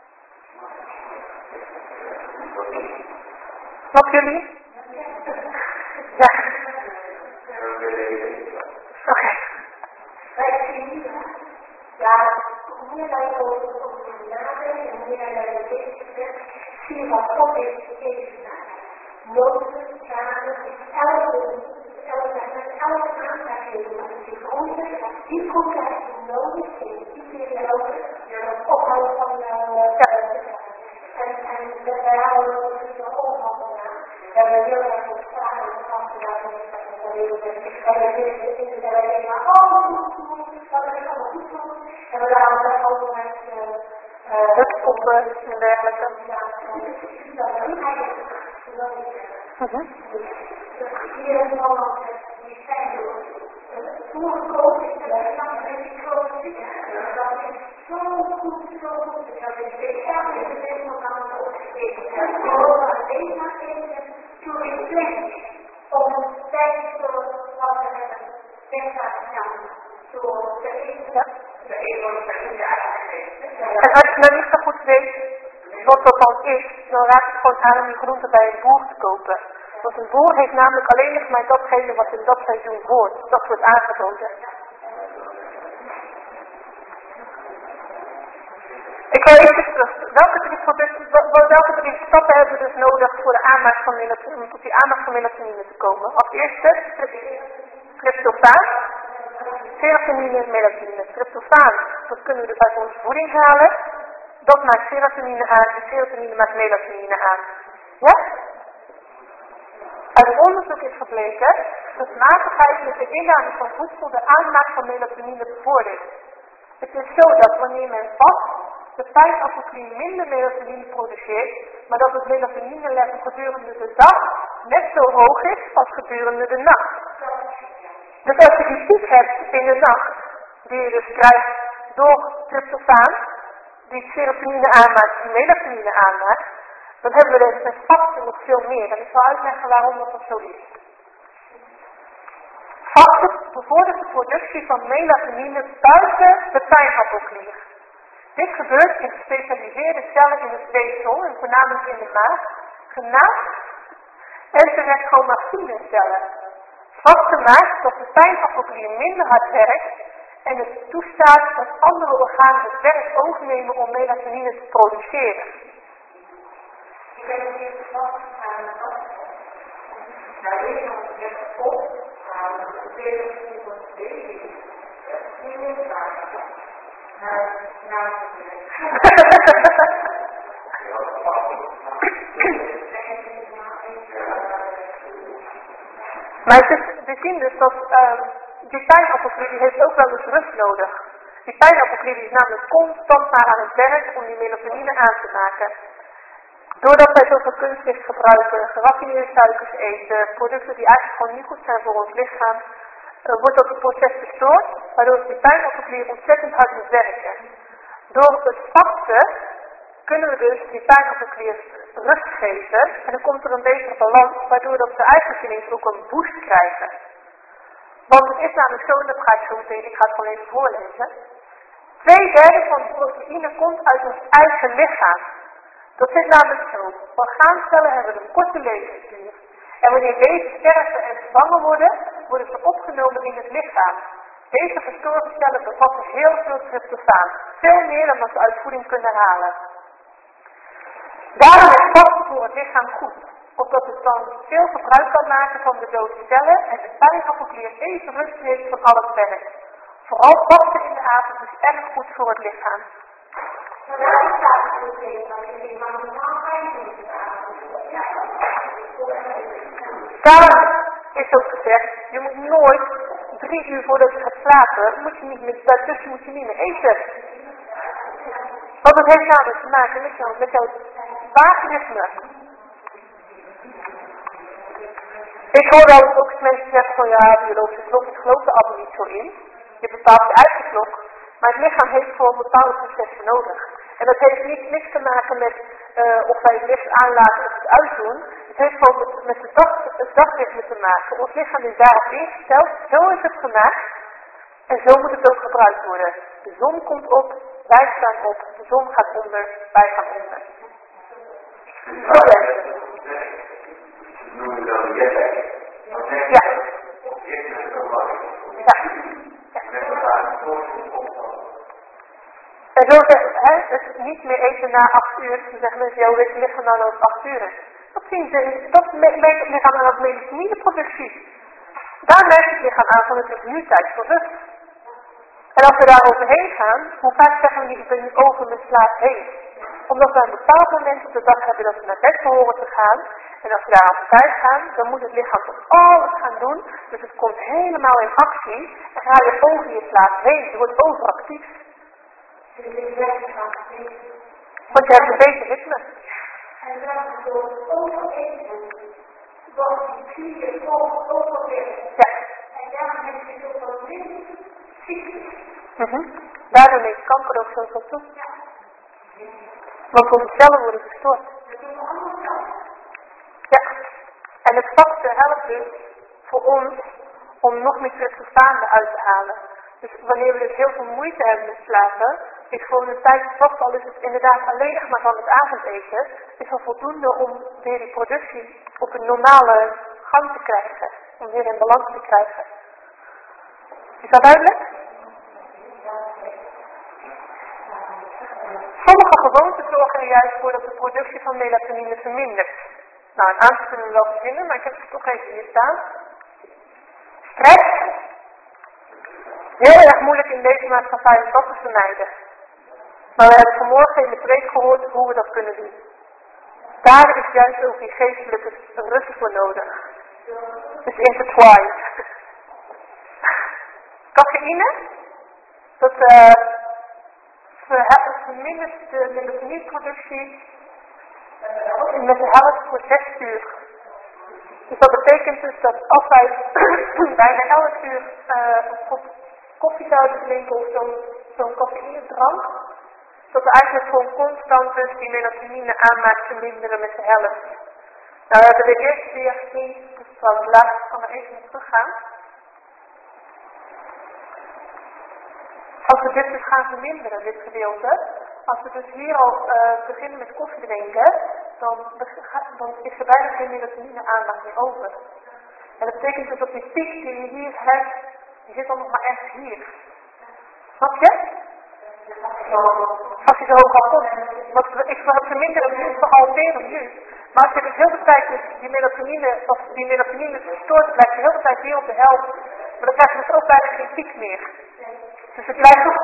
Snap jullie? Ja. Oké. Okay. Ja, hoe meer wij over nadenken en hoe meer wij de wetenschap zie je wat God heeft gegeven. Noten, zaden, elke, elke, elke aanraking, die groenten, die groenten heb je nodig in die periode, het ophouden van jouw en en wij houden ook een beetje ophouden aan. We hebben heel erg op straat en gasten daar en we willen denken, maar oh, dat is allemaal goed voor ons. En we laten dat ook met hutskoppen en dergelijke. dat is niet eigenlijk hier in Holland die zijn toegekomen is en dat is een beetje groot. Dat is zo goed, zo goed. Dat is de elke beweging van het opgegeven. En we horen alleen maar even to reflect op een tijd zoals wat we hebben weggegaan. Zoals de ene, de ene de En als je nou niet zo goed weet wat dat dan is, dan raad ik gewoon aan om die groenten bij een boer te kopen. Want een boer heeft namelijk alleen nog maar datgene wat in dat seizoen hoort. Dat wordt aangeboden. Ik wil even terug. Welke drie, producten, welke drie stappen hebben we dus nodig voor de aanmaak van melatonine, om tot die aanmaak van melatonine te komen? Als eerste, tryptofaan, serotonine en melatonine. Tryptofaan, dat kunnen we dus uit onze voeding halen. Dat maakt serotonine aan en serotonine maakt melatonine aan. Ja? Uit onderzoek is gebleken dat matigheid met de inname van voedsel de aanmaak van melatonine bevordert. Het is zo dat wanneer men vast, de pijnappelklie minder melatonine produceert, maar dat het melatonine level gedurende de dag net zo hoog is als gedurende de nacht. Dus als je die piek hebt in de nacht, die je dus krijgt door tryptofaan, die serotonine aanmaakt, die melatonine aanmaakt, dan hebben we dus met vasten nog veel meer. En ik zal uitleggen waarom dat zo is. Vasten bevordert de productie van melatonine buiten de pijnappelklier. Dit gebeurt in gespecialiseerde cellen in het weefsel, en voornamelijk in de maag, genaamd enterochromatine-cellen. Vasten maakt dat de pijnappelklier minder hard werkt en het toestaat dat andere organen het werk overnemen om melatonine te produceren. Ik ben nog even vast aan het afstand. Nou, dit is nog echt op. Nou, dat betekent dat het nog steeds is. Dat is niet meer waar. Nou, nou, Maar het is, we zien dus dat uh, die pijnappelklier die heeft ook wel eens rust nodig. Die pijnappelklier die is namelijk constant maar aan het werk om die melatonine aan te maken. Doordat wij zoveel kunstgif gebruiken, geraffineerde suikers eten, producten die eigenlijk gewoon niet goed zijn voor ons lichaam, uh, wordt dat proces verstoord, waardoor die pijnappelklier ontzettend hard moet werken. Door het vasten kunnen we dus die pijnappelklier rust geven en dan komt er een betere balans, waardoor dat ze eigenlijk ineens ook een boost krijgen. Want het is namelijk zo, en dat ga ik zo meteen, ik ga het gewoon even voorlezen. Twee derde van de proteïne komt uit ons eigen lichaam. Dat zit namelijk zo. Orgaancellen hebben een korte levensduur. En wanneer deze sterven en vervangen worden, worden ze opgenomen in het lichaam. Deze verstoorde cellen bevatten heel veel tryptofaan. Veel meer dan wat ze uit voeding kunnen halen. Daarom is vasten voor het lichaam goed. Omdat het dan veel gebruik kan maken van de dode cellen en de pijnappelklier even rust heeft van al het werk. Vooral vasten in de avond is erg goed voor het lichaam. Maar daar staat het ook in, dat je die maximaal vijf minuten Daarom is ook gezegd, je moet nooit drie uur voordat je gaat slapen, moet je niet met, daartussen moet je niet meer eten. Want het heeft namelijk te maken met, jou, met jouw waakritme. Ik hoor wel eens ook mensen zeggen van ja, biologische klok, ik geloof er allemaal niet zo in. Je bepaalt je eigen klok, maar het lichaam heeft gewoon bepaalde processen nodig. En dat heeft niet, niks te maken met uh, of wij het licht aanlaten of het uitdoen. Het heeft gewoon met, met de dag, het dagritme te maken. Ons lichaam is daarop ingesteld, zo is het gemaakt. En zo moet het ook gebruikt worden. De zon komt op, wij staan op, de zon gaat onder, wij gaan onder. Zo werkt het. Noemen we dan jetlag. Ja. En zo zeggen hè, het niet meer eten na acht uur. Dan zeggen mensen, jouw lichaam nou nog acht uur. Dat zien ze, dat merkt het lichaam aan als melatonineproductie. Daar merkt het lichaam aan van het is nu tijd voor rust. En als we daar overheen gaan, hoe vaak zeggen we niet, ik ben nu over mijn slaap heen. Omdat we een bepaald moment op de dag hebben dat we naar bed behoren te gaan. En als we daar aan voorbij gaan, dan moet het lichaam toch alles gaan doen. Dus het komt helemaal in actie. En ga je over je slaap heen. Je wordt overactief. Want je hebt een beter ritme. En dat is door overeten. Want die klieren volgen overwegen. Ja. En daarom heb je zoveel minder ziektes. Mm-hmm. Daardoor neemt kanker ook zoveel toe. Ja. Want onze cellen worden verstoord. Dat doen we allemaal. Ja. En het vasten helpt dus voor ons om nog meer tryptofaan eruit te halen. Dus wanneer we dus heel veel moeite hebben met slapen, is gewoon een tijd vast, al is het inderdaad alleen nog maar van het avondeten, is al voldoende om weer die productie op een normale gang te krijgen. Om weer in balans te krijgen. Is dat duidelijk? Sommige gewoonten zorgen er juist voor dat de productie van melatonine vermindert. Nou, een aantal kunnen we wel verzinnen, maar ik heb het toch even hier staan. Stress. Heel erg moeilijk in deze maatschappij om dat te vermijden. Maar we hebben vanmorgen in de preek gehoord hoe we dat kunnen doen. Daar is juist ook die geestelijke rust voor nodig. Dus intertwined. Cafeïne, dat uh, vermindert de melatonineproductie uh, met de helft voor zes uur. Dus dat betekent dus dat als wij bijna elf uur uh, op koffie zouden drinken of zo'n zo'n cafeïnedrank, dat we eigenlijk gewoon constant dus die melatonine aanmaak verminderen met de helft. Nou, we hebben de eerste weer gezien, dus trouwens laatst kan er even naar teruggaan. Als we dit dus gaan verminderen, dit gedeelte, als we dus hier al uh, beginnen met koffie drinken, dan, dan is er bijna geen melatonine aanmaak meer over. En dat betekent dus dat die piek die je hier hebt, die zit dan nog maar ergens hier. Snap je? Als je zo hoog al komt. Want ik verminder het nu verhalveren nu. Maar als je dus heel de tijd dus die melatonine, of die melatonine verstoort, blijft je heel de tijd hier op de helft. Maar dan krijg je dus ook bijna geen piek meer. Dus het blijft toch...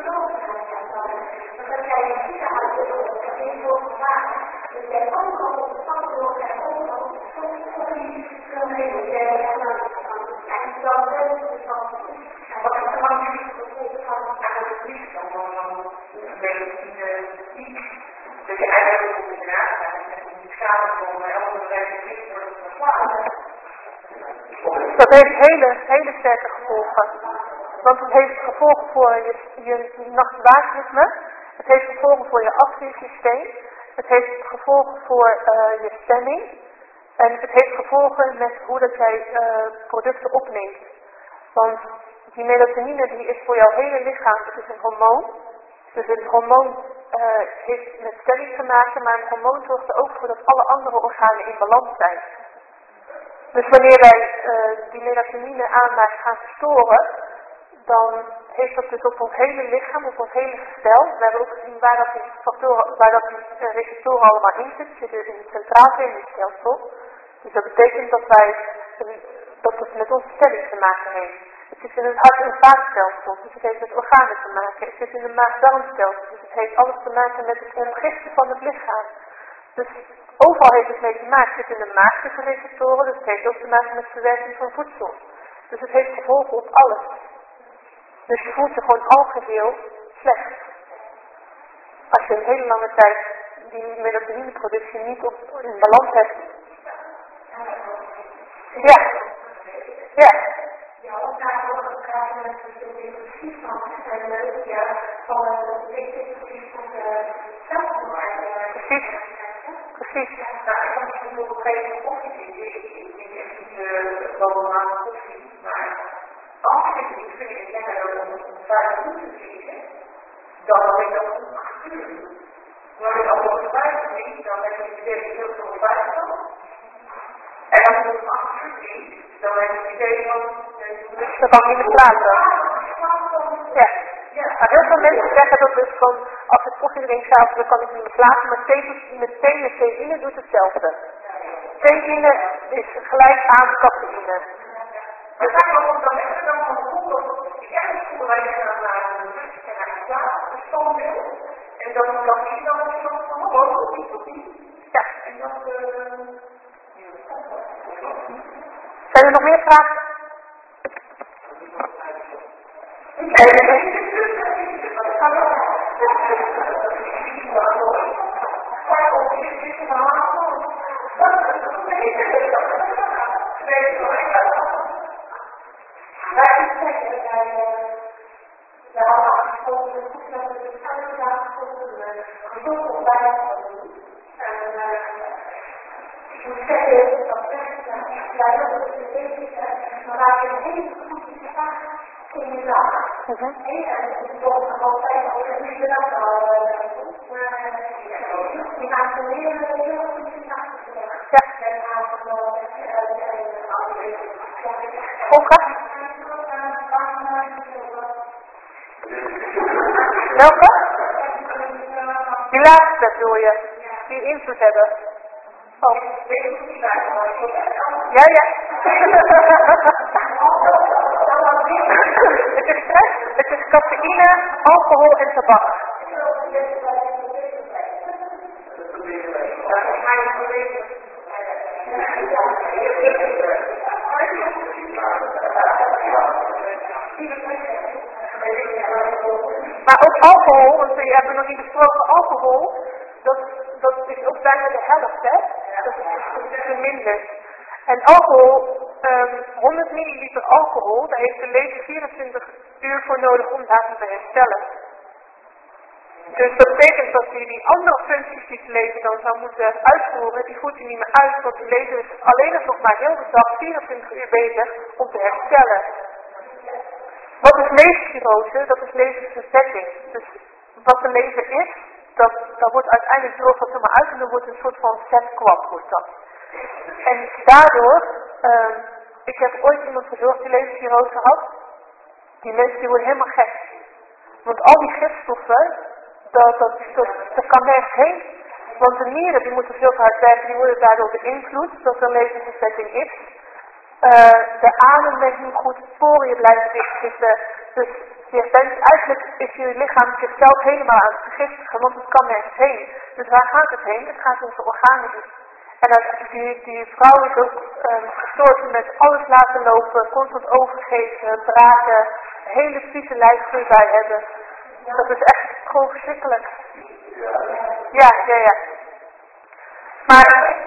Dat je eigenlijk ook moet nagaan en die schade komen elke bedrijf niet wordt verslagen. Dat heeft hele, hele sterke gevolgen. Want het heeft gevolgen voor je, je nachtwaakritme, het heeft gevolgen voor je afweersysteem, het heeft gevolgen voor uh, je stemming en het heeft gevolgen met hoe dat jij uh, producten opneemt. Want die melatonine die is voor jouw hele lichaam, het is een hormoon. Dus het hormoon uh, heeft met stemming te maken, maar een hormoon zorgt er ook voor dat alle andere organen in balans zijn. Dus wanneer wij uh, die melatonine aanmaak gaan verstoren, dan heeft dat dus op ons hele lichaam, op ons hele gestel. We hebben ook gezien waar dat die factoren, waar dat die uh, receptoren allemaal in zitten. Ze zitten in het centraal zenuwstelsel. Dus dat betekent dat wij, uh, dat het met onze stemming te maken heeft. Het zit in het hart- en vaatstelsel, dus het heeft met organen te maken. Het zit in het maag-darmstelsel, dus het heeft alles te maken met het ontgiften van het lichaam. Dus overal heeft het mee te maken. Het zit in de maag zitten receptoren, dus het heeft ook te maken met verwerking van voedsel. Dus het heeft gevolgen op alles. Dus je voelt je gewoon algeheel slecht. Als je een hele lange tijd die melatonineproductie niet op, in balans hebt. Ja. Ja. Ja, ook daarvoor krijgen we natuurlijk precies van en leuk, ja, van een beetje precies van de zelfbewaarding. Precies. Precies. Nou, ik kan natuurlijk nog geen koffie drinken. Ik denk echt niet wel een maand koffie, maar als ik niet vind ik lekker om vijf minuten drinken, dan ben ik dat goed gestuurd. Maar als ik al vijf drink, dan heb ik het idee dat ik heel veel vijf kan. En als ik om acht uur drink, dan heb ik het idee van... Dat kan niet meer praten. Ja. Ja. Maar heel veel mensen zeggen dat dus van, als ik koffie drink s'avonds, dan kan ik niet meer slapen, maar meteen met theïne doet hetzelfde. Theïne is gelijk aan cafeïne. Maar zijn we ook dan echt dan van voel dat ik echt voel dat ik dan naar een rust en naar slaap verstand wil. En dan kan ik dan een soort van gewoon op iets op iets. Ja. En dat... Uh, Zijn er nog meer vragen? Maar waar je een hele goede vraag in je dag. En het is toch altijd al een hele dag al. Maar je gaat een hele hele goede vraag stellen. Ja. En avond Volker? Welke? Die laatste bedoel je? Die invloed hebben. Oh. Ja, ja. Het is stress, het is cafeïne, alcohol en tabak. Maar ook alcohol, want we hebben nog niet besproken, alcohol, dat, dat is ook bijna de helft, hè? Dat is verminderd. En alcohol, um, honderd milliliter alcohol, daar heeft de lever vierentwintig uur voor nodig om daarvan te herstellen. Dus dat betekent dat hij die andere functies die de lezer dan zou moeten uitvoeren, die voert hij niet meer uit, want de lezer is alleen nog maar heel de dag vierentwintig uur bezig om te herstellen. Wat is lezerpsyrose? Dat is lezersverzetting. Dus wat de lezer is, dat, dat wordt uiteindelijk droog dat er maar uit en dan wordt een soort van zetkwap wordt dat. En daardoor, uh, ik heb ooit iemand verzorgd die lezersclerose had. Die mensen die worden helemaal gek. Want al die gifstoffen, dat, dat, dat, dat kan nergens heen. Want de nieren die moeten veel te hard werken, die worden daardoor beïnvloed, dat er een leververzetting is. Uh, de adem werkt niet goed, het poriën blijft dicht zitten. Dus je bent, eigenlijk is je lichaam zichzelf helemaal aan het vergiftigen, want het kan nergens heen. Dus waar gaat het heen? Het gaat onze organen dus. En dat, die, die vrouw is ook um, gestoord met alles laten lopen, constant overgeven, braken, hele vieze lijfgeur bij hebben. Dat is echt gewoon verschrikkelijk. Ja, ja, ja. Maar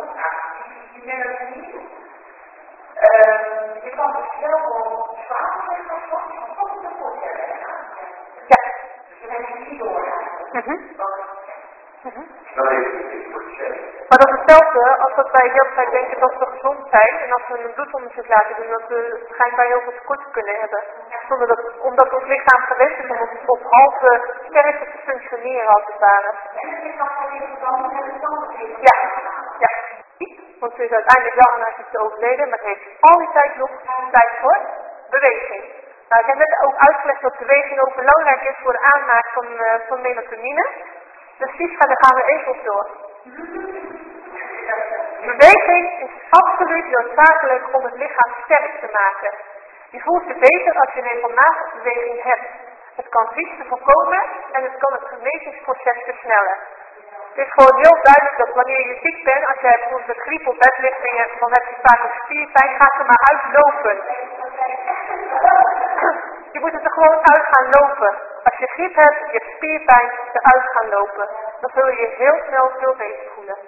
je kan dus wel gewoon zwaar zeggen als wat je van de voorstellen aan. Ja. Dus dan heb je niet doorgaan. Maar dat is hetzelfde als dat wij de hele tijd denken dat we gezond zijn en als we een bloedonderzoek laten doen dat we schijnbaar heel veel tekorten kunnen hebben. Zonder dat, omdat ons lichaam gewend is om op, op halve sterkte te functioneren als het ware. Ja, ja. Want ze is uiteindelijk wel aan haar overleden, maar het heeft al die tijd nog tijd voor beweging. Nou, ik heb net ook uitgelegd dat beweging ook belangrijk is voor de aanmaak van, uh, van melatonine. Dus Siska, daar gaan we even op door. Beweging is absoluut noodzakelijk om het lichaam sterk te maken. Je voelt je beter als je regelmatig beweging hebt. Het kan ziekte voorkomen en het kan het genezingsproces versnellen. Het is gewoon heel duidelijk dat wanneer je ziek bent, als jij bijvoorbeeld met griep op bed ligt en je, dan heb je vaak een spierpijn, ga er maar uitlopen. Je moet het er gewoon uit gaan lopen. Als je griep hebt, je hebt spierpijn, eruit gaan lopen. Dan zul je je heel snel veel beter voelen.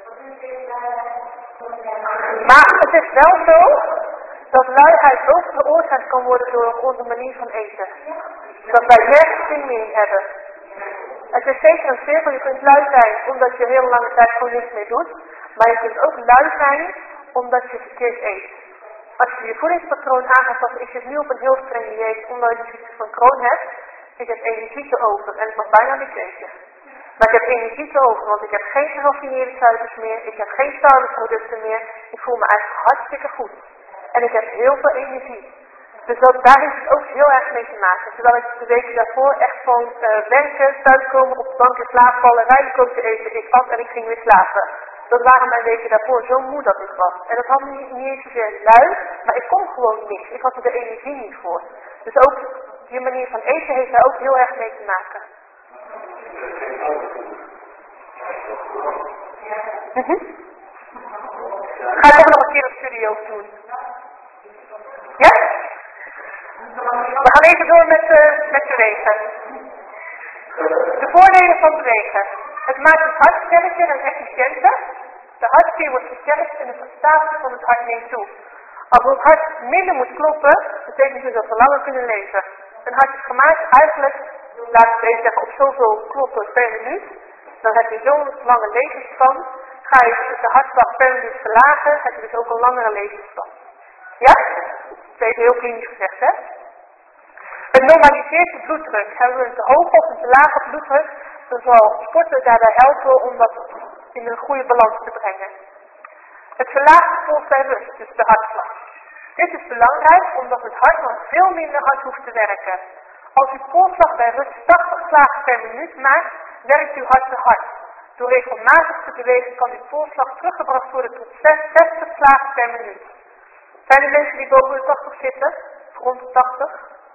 Maar het is wel zo dat luiheid ook veroorzaakt kan worden door onze manier van eten. Dat wij nergens zin meer in hebben. Het is zeker een cirkel, je kunt lui zijn omdat je heel lange tijd gewoon niks meer doet. Maar je kunt ook lui zijn omdat je verkeerd eet. Als je je voedingspatroon aan gaat passen, ik zit nu op een heel streng dieet omdat je ziekte van Crohn hebt. Ik heb energie te over en ik mag bijna niet eten. Maar ik heb energie te over, want ik heb geen geraffineerde suikers meer, ik heb geen stouderproducten meer. Ik voel me eigenlijk hartstikke goed. En ik heb heel veel energie. Dus dat, daar heeft het ook heel erg mee te maken. Terwijl ik de weken daarvoor echt van uh, werken, thuiskomen, op de bank in slaap vallen, rijdenkookje eten, ik at en ik ging weer slapen. Dat waren mijn weken daarvoor zo moe dat ik was. En dat had me niet, niet eens zozeer lui, maar ik kon gewoon niks. Ik had er de energie niet voor. Dus ook die manier van eten heeft daar ook heel erg mee te maken. Mm-hmm. Ga ik nog een keer een studio doen. Ja? We gaan even door met, uh, met bewegen. De voordelen van bewegen. Het maakt het hart sterker en efficiënter. De hartspier wordt versterkt en de prestatie van het hart neemt toe. Als het hart minder moet kloppen, betekent dus dat we langer kunnen leven. Een hart is gemaakt eigenlijk, laten we even zeggen, op zoveel kloppen per minuut. Dan heb je zo'n lange levensspan. Ga je de hartslag per minuut verlagen, heb je dus ook een langere levensspan. Ja? Dat is even heel klinisch gezegd, hè? Het normaliseert de bloeddruk. Hebben we een te hoge of een te lage bloeddruk, dan zal sporten daarbij helpen om dat in een goede balans te brengen. Het verlaagt de pols bij rust, dus de hartslag. Dit is belangrijk omdat het hart dan veel minder hard hoeft te werken. Als uw polsslag bij rust tachtig slagen per minuut maakt, werkt uw hart te hard. Door regelmatig te bewegen kan uw polsslag teruggebracht worden tot zestig slagen per minuut. Zijn er mensen die boven de tachtig zitten? Rond de tachtig?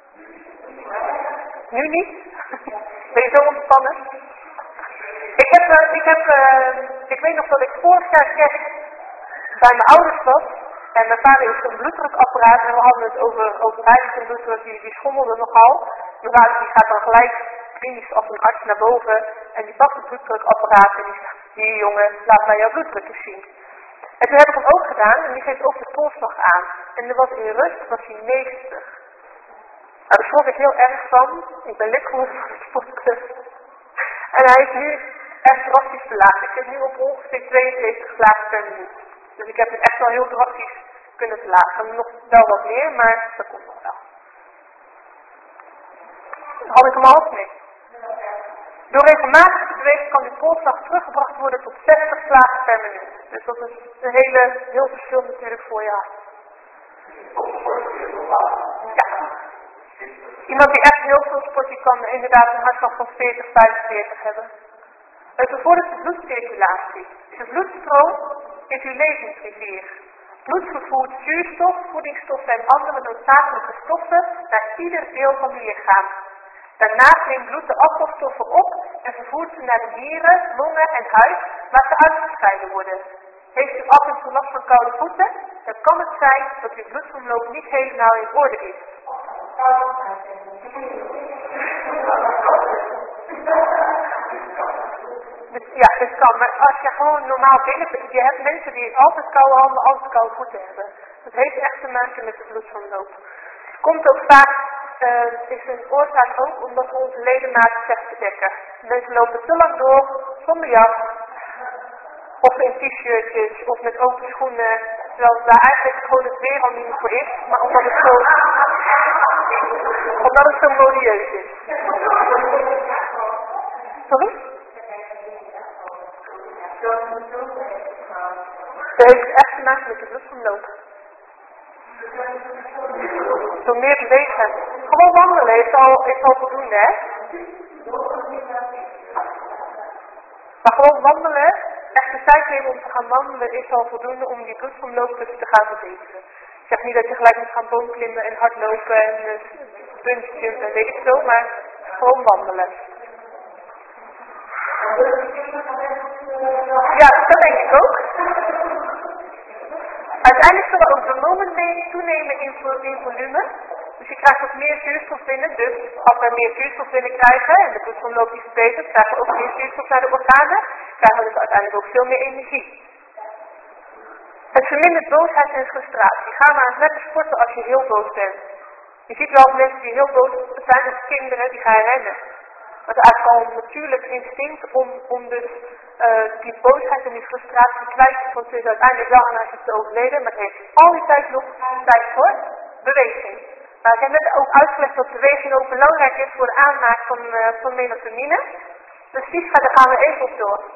Nu niet? Ben je zo ontspannen? Ik heb, uh, ik heb, uh, ik weet nog dat ik vorig jaar kerst bij mijn ouders was. En mijn vader heeft een bloeddrukapparaat en we hadden het over, over zijn bloeddruk, die, die schommelde nogal. Mijn vader die gaat dan gelijk klinisch als een arts naar boven en die pakt het bloeddrukapparaat en die zegt, hier jongen, laat mij jouw bloeddruk eens zien. En toen heb ik hem ook gedaan en die geeft ook de polsslag aan. En er was in rust, was hij negentig. Nou, daar schrok ik heel erg van. Ik ben lid geworden van de sportclub. En hij is nu echt drastisch verlaagd. Ik zit nu op ongeveer tweeënzeventig slagen per minuut. Dus ik heb het echt wel heel drastisch kunnen verlagen. Nog wel wat meer, maar dat komt nog wel. Dan had ik hem al mee. Door regelmatig te bewegen kan die polsslag teruggebracht worden tot zestig slagen per minuut. Dus dat is een hele, heel verschil natuurlijk voor je hart. Ja. Iemand die echt heel veel sport, die kan inderdaad een hartslag van veertig, vijfenveertig hebben. Het bevordert de bloedcirculatie. De bloedstroom is uw levensrivier. Bloed vervoert zuurstof, voedingsstoffen en andere noodzakelijke stoffen naar ieder deel van uw lichaam. Daarnaast neemt bloed de afvalstoffen op en vervoert ze naar de nieren, longen en huid, waar ze uitgescheiden worden. Heeft u af en toe last van koude voeten, dan kan het zijn dat uw bloedsomloop niet helemaal in orde is. Dus, ja, het kan, maar als je gewoon normaal binnen bent, je hebt mensen die altijd koude handen, altijd koude voeten hebben. Dat heeft echt te maken met de bloedsomloop. Het komt ook vaak, uh, is een oorzaak ook omdat we onze ledematen slecht bedekken. Mensen lopen te lang door, zonder jas, of in t-shirtjes, of met open schoenen, terwijl daar eigenlijk gewoon het weer al niet meer voor is, maar omdat het zo, omdat het zo modieus is. Sorry? Dat heeft echt te maken met de bloedsomloop. Door meer bewegen. Gewoon wandelen is al, is al voldoende, hè? Maar gewoon wandelen, echt de tijd nemen om te gaan wandelen is al voldoende om die bloedsomloop dus te gaan verbeteren. Ik zeg niet dat je gelijk moet gaan boomklimmen en hardlopen en uh, bungee en weet ik veel, maar gewoon wandelen. Ja, dat denk ik ook. Uiteindelijk zullen ook de longen toenemen in, in volume. Dus je krijgt ook meer zuurstof binnen. Dus als we meer zuurstof binnenkrijgen en de bloedsomloop die verbetert, krijgen we ook meer zuurstof naar de organen. Krijgen we dus uiteindelijk ook veel meer energie. Het vermindert boosheid en frustratie. Ga maar eens lekker sporten als je heel boos bent. Je ziet wel mensen die heel boos zijn, of kinderen, die gaan rennen. Het is eigenlijk al een natuurlijk instinct om, om dus uh, die boosheid en die frustratie kwijt te want het is uiteindelijk wel aan als je te overleden, maar het heeft al die tijd nog tijd voor beweging. Maar ik heb net ook uitgelegd dat beweging ook belangrijk is voor de aanmaak van, uh, van melatonine. Dus die daar gaan we even op door.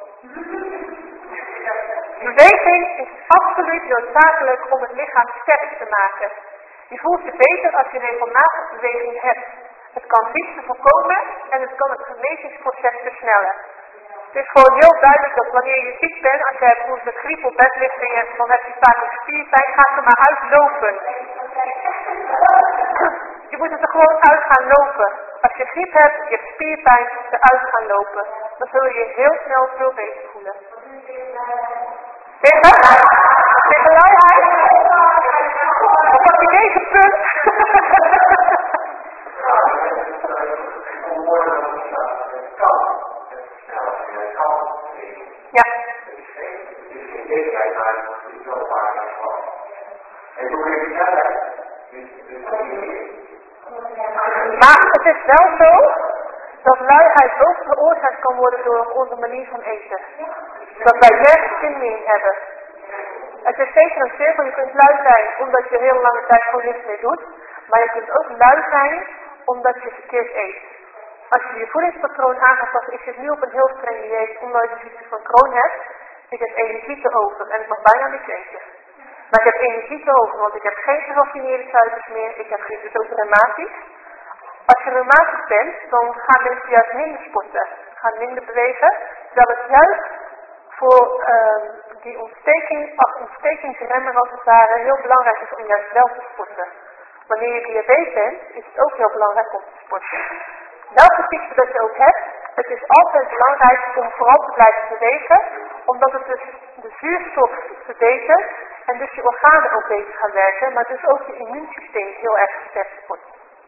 Beweging is absoluut noodzakelijk om het lichaam sterk te maken. Je voelt je beter als je regelmatig beweging hebt. Het kan ziekte voorkomen en het kan het genezingsproces versnellen. Het is gewoon heel duidelijk dat wanneer je ziek bent, als jij bijvoorbeeld met griep op bed ligt en je, dan heb je vaak een spierpijn, ga er maar uitlopen. Je moet er gewoon uit gaan lopen. Als je griep hebt, je hebt spierpijn, eruit gaan lopen. Dan zul je je heel snel veel beter voelen. Tegen? Tegen luiheid? Of pak je deze punt? Ja. Maar het is wel zo dat luiheid ook veroorzaakt kan worden door onze manier van eten. Dat wij nergens zin meer in hebben. Het is zeker een cirkel, je kunt lui zijn omdat je heel lange tijd gewoon niks meer doet. Maar je kunt ook lui zijn omdat je verkeerd eet. Als je je voedingspatroon aan gaat passen, ik zit nu op een heel streng dieet omdat ik ziekte van Crohn heb. Ik heb energie te over en ik mag bijna niks eten. Maar ik heb energie te over, want ik heb geen geraffineerde suikers meer, ik heb geen, dus ook reumatisch. Als je reumatisch bent, dan gaan mensen juist minder sporten, gaan minder bewegen, terwijl het juist voor uh, die ontsteking, als ontstekingsremmer als het ware, heel belangrijk is om juist wel te sporten. Wanneer je diabetes bent, is het ook heel belangrijk om te sporten. Welke ziekte dat je ook hebt, het is altijd belangrijk om vooral te blijven bewegen, omdat het dus de zuurstof verbetert en dus je organen ook beter gaan werken, maar dus ook je immuunsysteem heel erg versterkt wordt.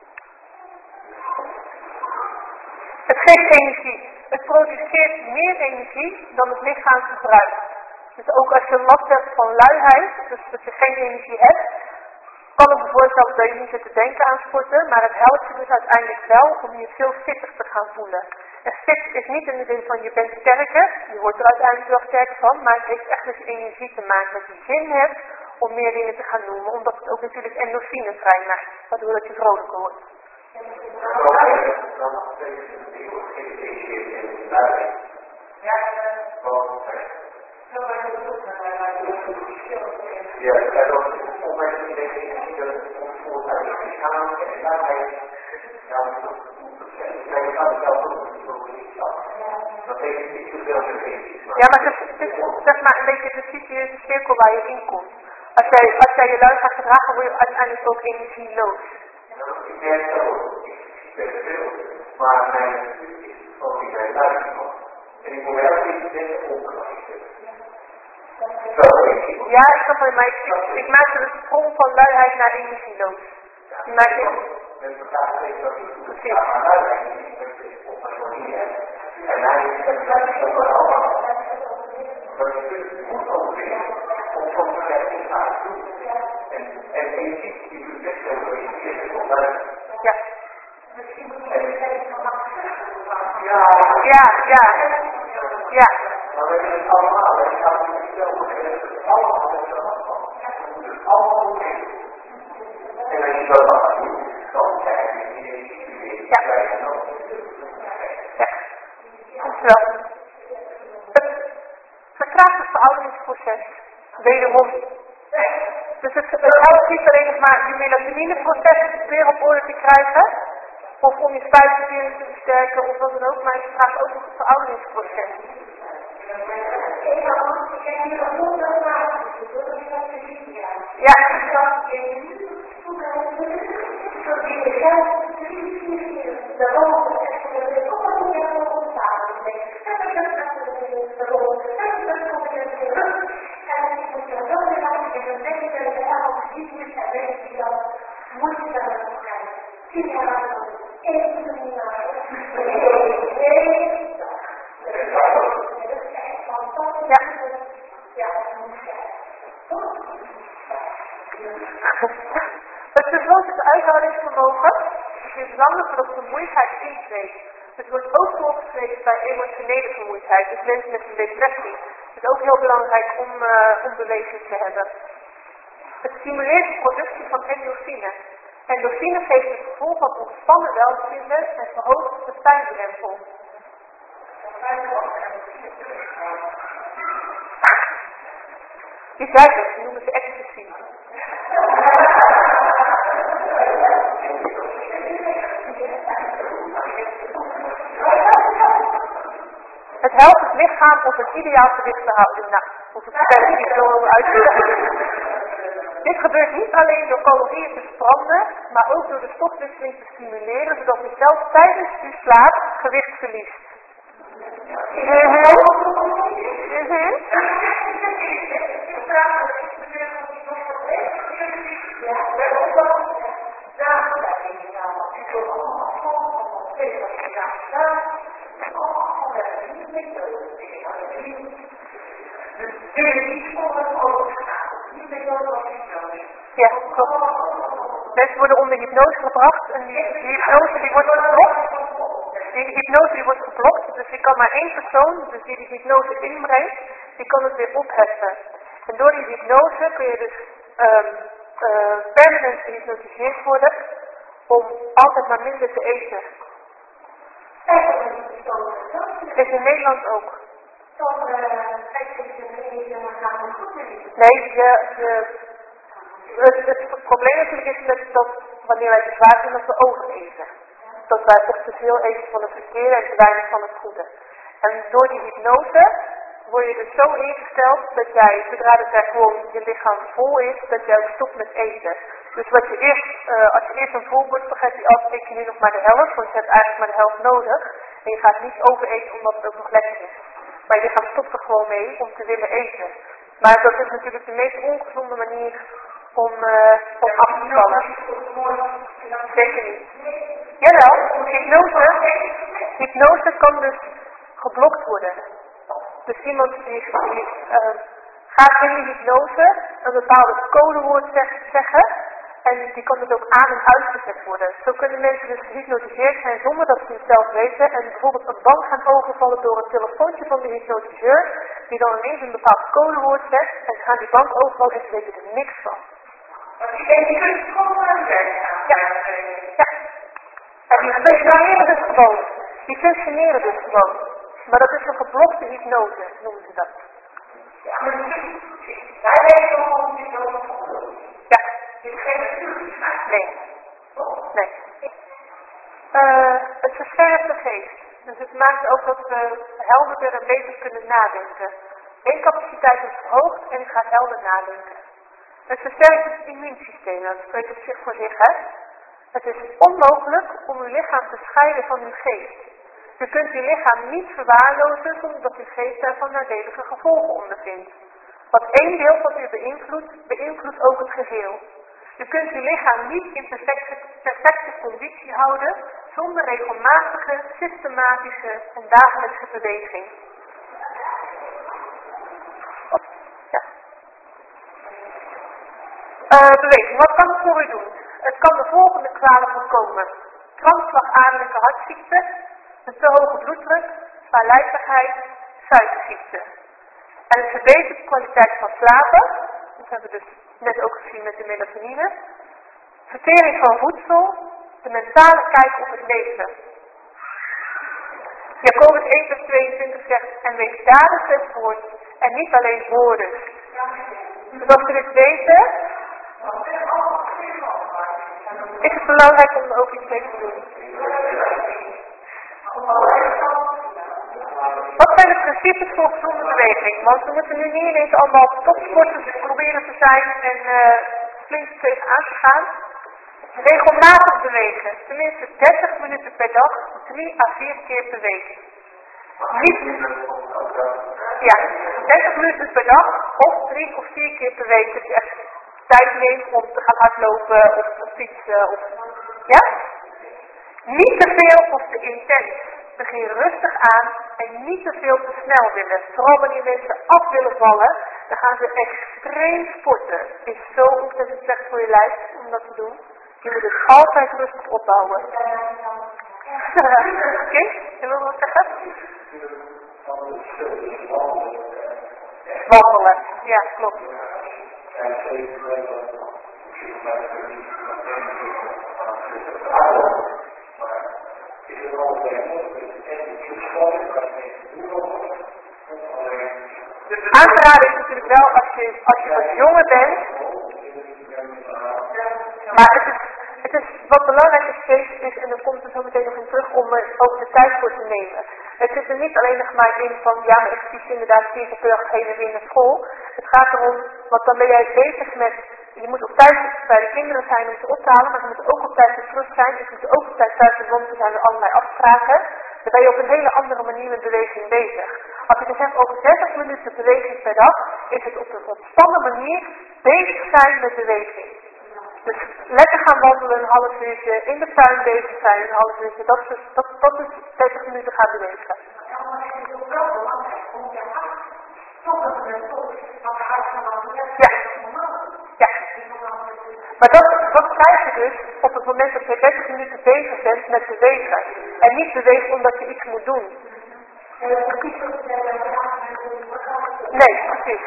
Het geeft energie. Het produceert meer energie dan het lichaam verbruikt. Dus ook als je last hebt van luiheid, dus dat je geen energie hebt, kan me voorstellen dat je niet zit te denken aan sporten, maar het helpt je dus uiteindelijk wel om je veel fitter te gaan voelen. En fit is niet in de zin van je bent sterker, je wordt er uiteindelijk wel sterker van, maar het heeft echt met je energie te maken, dat je zin hebt om meer dingen te gaan doen, omdat het ook natuurlijk endorfine vrijmaakt, waardoor dat je vrolijker wordt. Ja, ik heb ook op mijn idee dat het ontvoert uit het lichaam en daarbij ja, kan het zelf ook niet zo. Dat heeft niet zoveel betekenis. Ja, maar het is, het is zeg maar een beetje de vicieuze cirkel waar je in komt. Als jij, als jij je lui gaat gedragen, word je uiteindelijk ook energieloos. Ik merk dat ook. Ik ben veel, maar mijn is gewoon niet mijn luisteren. En ik moet wel niet denken opgelaten. Ja, ik snap het, maar ik, ik, ik maakte de sprong van luiheid naar energieloos. Die maak ik. Precies. En hij is het ook allemaal. Maar je kunt het goed overwinnen om soms een beetje te gaan doen. En je ziet, je kunt best wel een ja. Ja. Ja, ja. Ja. Maar we hebben het allemaal, we gaan het zelf het allemaal op de hand van. Dus allemaal mee. En als je dat dan doet, dan krijg je die ja. Ja. Dankjewel. Het vertraagt het verouderingsproces. Wederom. Dus het, het helpt niet alleen nog maar je melatonineproces weer op orde te krijgen, of om je spijsvertering te versterken of wat dan ook, maar het vertraagt ook nog het verouderingsproces. Ja. Het vergroot het uithoudingsvermogen, het is langer voordat vermoeidheid intreedt. Het wordt ook voorgeschreven bij emotionele vermoeidheid, dus mensen met een depressie. Het is ook heel belangrijk om, uh, om beweging te hebben. Het stimuleert de productie van endorfine. Endorfine geeft het gevoel van ontspannen welbevinden en verhoogt de pijndrempel. Die zei het, die noemen ze ecstasy. Het helpt het lichaam op een ideaal gewicht te houden. Nou, of het verder niet zo over uitleggen. Dit gebeurt niet alleen door calorieën te verbranden, maar ook door de stofwisseling te stimuleren, zodat u zelfs tijdens uw slaap gewicht verliest. Mm-hmm. Mm-hmm. Ja, klopt. Mensen worden onder hypnose gebracht en die, die hypnose die wordt geblokt. Die hypnose die wordt geblokt, dus je kan maar één persoon, dus die die hypnose inbrengt, die kan het weer opheffen. En door die hypnose kun je dus um, uh, permanent gehypnotiseerd worden om altijd maar minder te eten. Is in Nederland ook. Nee, je, je, het, het probleem natuurlijk is dat, dat wanneer wij te zwaar zijn dat we overeten. Dat wij toch te veel eten van het verkeerde en te weinig van het goede. En door die hypnose word je dus zo ingesteld dat jij, zodra dat jij gewoon je lichaam vol is, dat jij ook stopt met eten. Dus wat je eerst, uh, als je eerst een volbord spaghetti at, eet je nu nog maar de helft, want je hebt eigenlijk maar de helft nodig. En je gaat niet overeten omdat het ook nog lekker is. Maar je lichaam stopt er gewoon mee om te willen eten. Maar dat is natuurlijk de meest ongezonde manier om, uh, om af te vallen. Zeker niet. Jawel, hypnose, hypnose kan dus geblokt worden. Dus iemand die, die uh, gaat in die hypnose een bepaald codewoord zeg, zeggen En die kan dus ook aan en uitgezet worden. Zo kunnen mensen dus gehypnotiseerd zijn zonder dat ze het zelf weten. En bijvoorbeeld een bank gaan overvallen door een telefoontje van de hypnotiseur. Die dan ineens een bepaald codewoord zegt. En ze gaan die bank overvallen en ze weten er niks van. En die kun je gewoon aanzetten. Ja. Ja. En die functioneren dus gewoon. Die functioneren dus gewoon. Maar dat is een geblokte hypnose, noemen ze dat. Ja, maar wij weten gewoon niet zo goed. Ja. Dit is geen natuurlijke vraag. Nee. Nee. Uh, het versterkt de geest. Dus het maakt ook dat we helderder en beter kunnen nadenken. Denkcapaciteit is verhoogd en ik ga helder nadenken. Het versterkt het immuunsysteem. Dat spreekt op zich voor zich, hè. Het is onmogelijk om uw lichaam te scheiden van uw geest. U kunt uw lichaam niet verwaarlozen zonder dat uw geest daarvan nadelige gevolgen ondervindt. Wat één deel van u beïnvloedt, beïnvloedt ook het geheel. U kunt uw lichaam niet in perfecte, perfecte conditie houden zonder regelmatige, systematische en dagelijkse beweging. Ja. Uh, beweging. Wat kan het voor u doen? Het kan de volgende kwalen voorkomen. Krampslagadelijke hartziekte, een te hoge bloeddruk, zwaarlijvigheid, suikerziekte. En het verbetert de kwaliteit van slapen. Dat hebben we dus net ook gezien met de melatonine. Vertering van voedsel, de mentale kijk op het leven. Jacobus één vers tweeëntwintig zegt, en wees dadig het woord, en niet alleen woorden. Dus als we dit weten, is het belangrijk om er ook iets mee te doen. Wat zijn de principes voor gezonde beweging? Want we moeten nu niet ineens allemaal topsporters proberen te zijn en uh, flink tegenaan te gaan. Regelmatig bewegen, tenminste dertig minuten per dag, drie à vier keer per week. Niet, ja, dertig minuten per dag of drie of vier keer per week. Dat je echt tijd neemt om te gaan hardlopen of te fietsen. Of, ja? Niet te veel of te intens. Begin rustig aan en niet te veel te snel willen. Vooral wanneer mensen af willen vallen, dan gaan ze extreem sporten. Het is zo ontzettend slecht voor je lijf om dat te doen. Je moet het altijd rustig opbouwen. Oké, okay. Je wil wat zeggen? Wandelen, ja, klopt. Aan te raden is natuurlijk wel als je, als je wat jonger bent, maar het is, het is wat belangrijk is, is, en dan komt er zo meteen nog in terug om er ook de tijd voor te nemen. Het zit er niet alleen nog maar in van, ja, maar ik fiets inderdaad vier keer per dag heen en weer naar school. Het gaat erom, want dan ben jij bezig met, je moet op tijd bij de kinderen zijn om ze op te halen, maar ze moeten ook op tijd weer terug zijn. Dus ze moeten ook op tijd thuis en rond zijn met allerlei afspraken. Dan ben je op een hele andere manier met beweging bezig. Als je het hebt over dertig minuten beweging per dag, is het op een ontspannen manier bezig zijn met beweging. Dus lekker gaan wandelen, een half uurtje, in de tuin bezig zijn, een half uurtje, dat is, dat, dat is dertig minuten gaan bewegen. Ja. Ja. Maar dat, dat krijg je dus op het moment dat je dertig minuten bezig bent met bewegen. En niet bewegen omdat je iets moet doen. Nee, precies.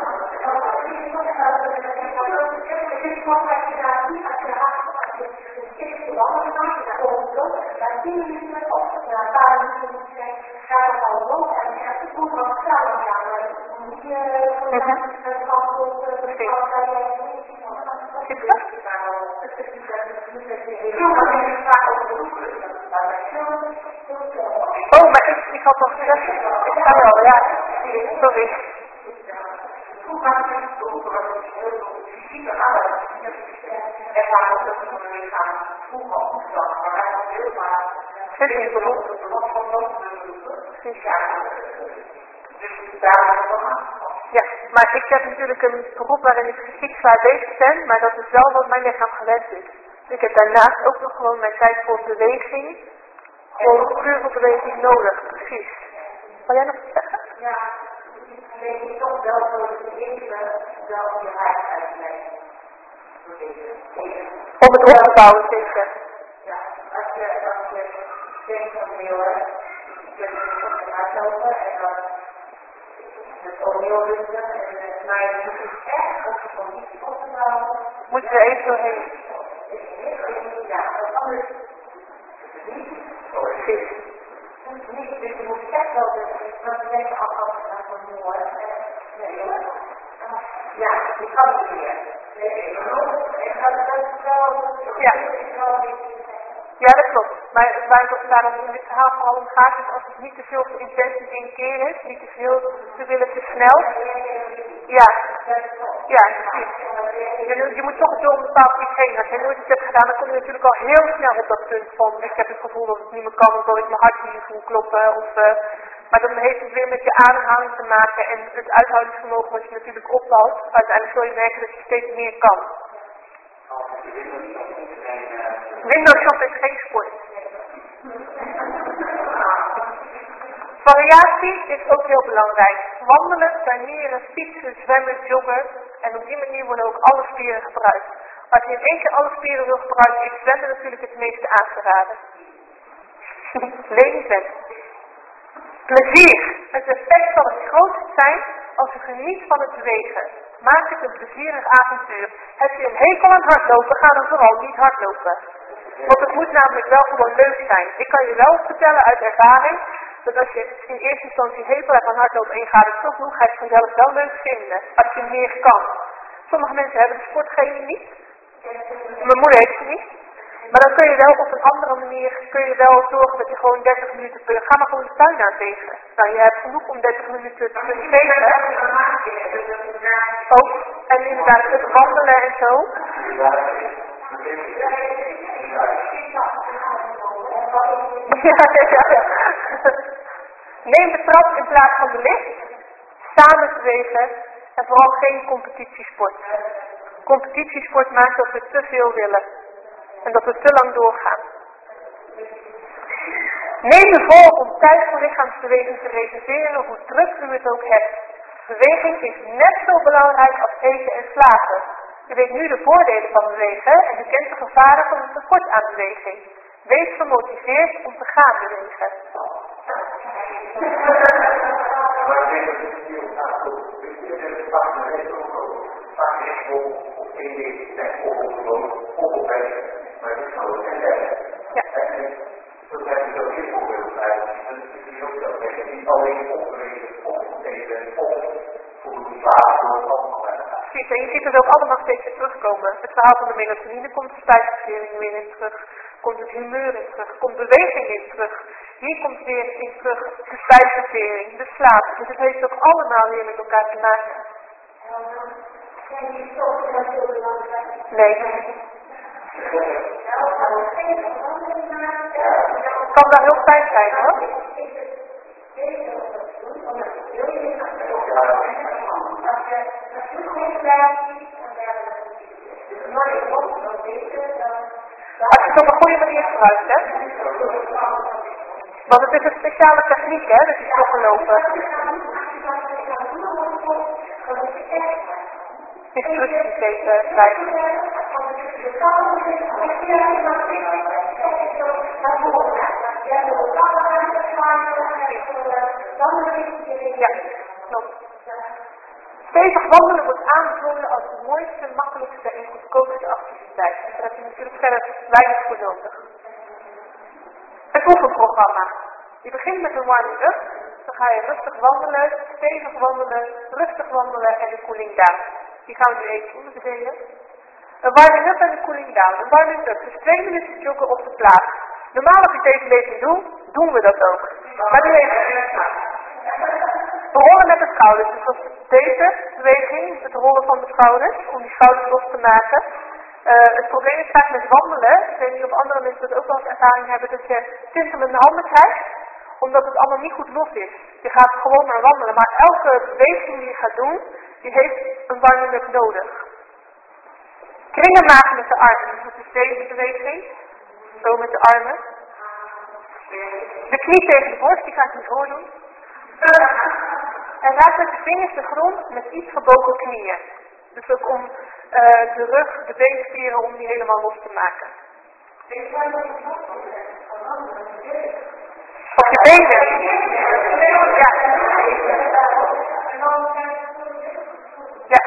Oh, maar ik, ik had nog gezegd, ik ga wel, ja, sorry. Precies. Ja, maar ik heb natuurlijk een beroep waarin ik fysiek zwaar bezig ben, maar dat is wel wat mijn lichaam gewend is. Ik heb daarnaast ook nog gewoon mijn tijd voor beweging, gewoon puur voor beweging nodig, precies. Wil jij nog iets zeggen? Ja, ik denk toch wel voor het leven wel je wijsheid mee. Om het op te bouwen, zeker. Ja, als je, als je denkt van heel erg, je kunt het hardlopen en dan het oneel lukken, en maar je moet dus echt op de conditie op te bouwen. Moet je er even doorheen. Ja, want anders niet. Precies. Niet, dus je moet echt wel, want we denken al altijd van mooi. Nee, ja, die kan het niet meer. Nee, ik ga het wel. Ja. Ja, dat klopt. Maar waar, waar het in dit verhaal vooral om gaat is als het niet te veel intens in één keer is, niet te veel te willen te snel. Ja, ja, precies. Je, je moet toch door een bepaald iets heen. Als je nooit iets hebt gedaan, dan kom je natuurlijk al heel snel op dat punt van ik heb het gevoel dat het niet meer kan, omdat ik mijn hart niet voel kloppen. Of, uh, maar dan heeft het weer met je ademhaling te maken en het uithoudingsvermogen wat je natuurlijk opbouwt. Uiteindelijk zul je merken dat je steeds meer kan. Windows shop is geen sport. Variatie is ook heel belangrijk. Wandelen, tuinieren, fietsen, zwemmen, joggen. En op die manier worden ook alle spieren gebruikt. Als je in één keer alle spieren wil gebruiken, is zwemmen natuurlijk het meeste aan te raden. Leven zwemmen. Plezier. Het effect zal het grootst zijn als je geniet van het bewegen. Maak het een plezierig avontuur. Heb je een hekel aan hardlopen, ga dan vooral niet hardlopen. Want het moet namelijk wel gewoon leuk zijn. Ik kan je wel vertellen uit ervaring, dat als je in eerste instantie hekel hebt aan hardlopen en je gaat het toch doen, ga je het vanzelf wel leuk vinden. Als je meer kan. Sommige mensen hebben de sportgene niet. Mijn moeder heeft ze niet. Maar dan kun je wel op een andere manier, kun je wel zorgen dat je gewoon dertig minuten per, ga maar gewoon de tuin aanvegen. Nou, je hebt genoeg om dertig minuten te kunnen vegen. Ook. En inderdaad het wandelen en zo. Ja, ja, ja. Neem de trap in plaats van de lift. Samen bewegen. En vooral geen competitiesport. Competitiesport maakt dat we te veel willen. En dat we te lang doorgaan. Neem je voor om tijd voor lichaamsbeweging te reserveren, hoe druk u het ook hebt. Beweging is net zo belangrijk als eten en slapen. U weet nu de voordelen van bewegen en u kent de gevaren van een tekort aan beweging. Wees gemotiveerd om te gaan bewegen. Ja. Dat zijn dus ook heel voorbeelden bij. En het is ook dat we niet alleen opgelezen, opgelezen, of voor de slaap, door het allemaal bij elkaar. Precies, en je ziet het ook allemaal steeds weer terugkomen. Het verhaal van de melatonine komt de spijsvertering weer in terug. Komt het humeur in terug. Komt beweging in terug. Hier komt weer in terug de spijsvertering, de slaap. Dus het heeft ook allemaal weer met elkaar te maken. Nee. Kan daar heel fijn zijn, hoor. Als je het op een goede manier gebruikt, hè. Want het is een speciale techniek, hè, dat je stoppen lopen. Instructies even krijgen. Ja, klopt. Stevig wandelen wordt aanbevolen als de mooiste, makkelijkste en goedkoopste activiteit. Daar heb je natuurlijk verder weinig voor nodig. Het oefenprogramma. Je begint met een warming-up, dan ga je rustig wandelen, stevig wandelen, rustig wandelen en de cooling down. Die gaan we nu even onderdelen. Een warming-up en een cooling down. Een warming-up is twee minuten joggen op de plaats. Normaal als ik deze lezing doe, doen we dat ook. Maar nu even. We rollen met de schouders. Dus dat is deze beweging, het rollen van de schouders, om die schouders los te maken. Uh, het probleem is vaak met wandelen, ik weet niet of andere mensen dat ook wel eens ervaring hebben, dat je tintelende handen krijgt, omdat het allemaal niet goed los is. Je gaat gewoon maar wandelen, maar elke beweging die je gaat doen, die heeft een warming-up nodig. Kringen maken met de armen, dus dat is deze beweging, zo met de armen. De knie tegen de borst, die ga ik niet voordoen. En raak met de vingers de grond met iets gebogen knieën. Dus ook om uh, de rug, de beenspieren, om die helemaal los te maken. Of je benen. Ja. Ja.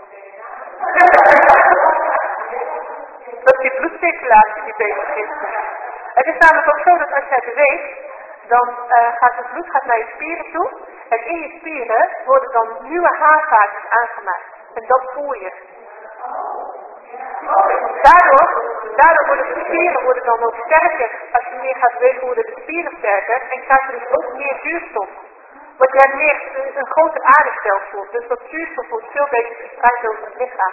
Dat is je bloedcirculatie die bezig is. Het is namelijk ook zo dat als jij beweegt, dan uh, gaat het bloed gaat naar je spieren toe. En in je spieren worden dan nieuwe haarvaatjes aangemaakt. En dat voel je. Daardoor, daardoor worden de spieren worden dan ook sterker. Als je meer gaat bewegen worden de spieren sterker. En krijg je dus ook meer zuurstof. Want je hebt meer een, een groter aardestelsel. Dus dat zuurstof wordt veel beter verspreid over het lichaam.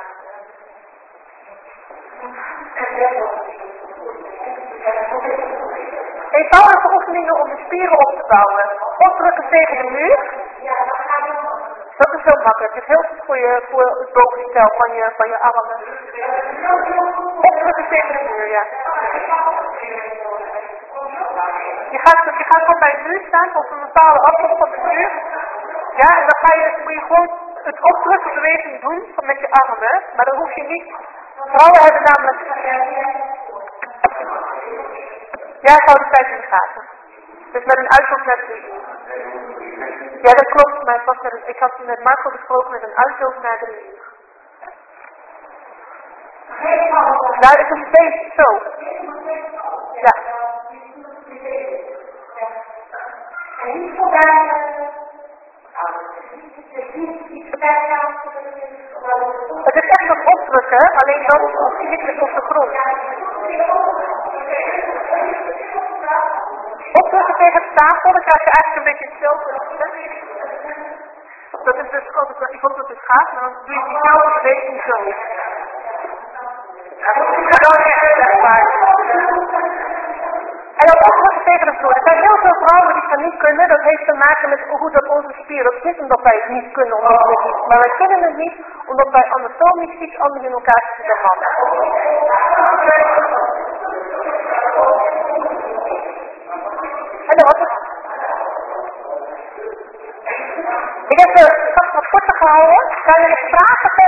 Eenvoudige oefeningen om de spieren op te bouwen. Opdrukken tegen de muur. Dat is heel makkelijk. Het is heel goed voor, je, voor het bovenstel van je, van je armen. Opdrukken tegen de muur, ja. Je gaat, je gaat gewoon bij de muur staan op een bepaalde afstand van de muur. Ja, en dan ga je, moet je gewoon het opdrukken beweging doen met je armen. Maar dan hoef je niet. Vrouwen hebben namelijk. Ja, ik hou de tijd in de gaten. Dus met een uitloop naar de muur. Ja, dat klopt, maar het was met een, ik had met Marco besproken met een uitloop naar de muur. Daar is een steeds zo. Ja. En niet voorbij. Het is echt nog opdrukken, alleen dan flikkeren op de grond. Opdrukken tegen de tafel, dan krijg je eigenlijk een beetje hetzelfde. Dat is dus, oh, ik hoop dat het gaat, maar dan doe je diezelfde beweging zo. Dat is echt zichtbaar. En dan opdrukken tegen de vloer. Er zijn heel veel vrouwen die het niet kunnen. Dat heeft te maken met hoe dat onze spieren. Dat is niet omdat wij het niet kunnen, omdat we het niet. Maar wij kunnen het niet, omdat wij anatomisch iets anders in elkaar zitten dan mannen. En dan was het. Ik heb, uh, ik heb wat korter gehouden. Zijn er nog vragen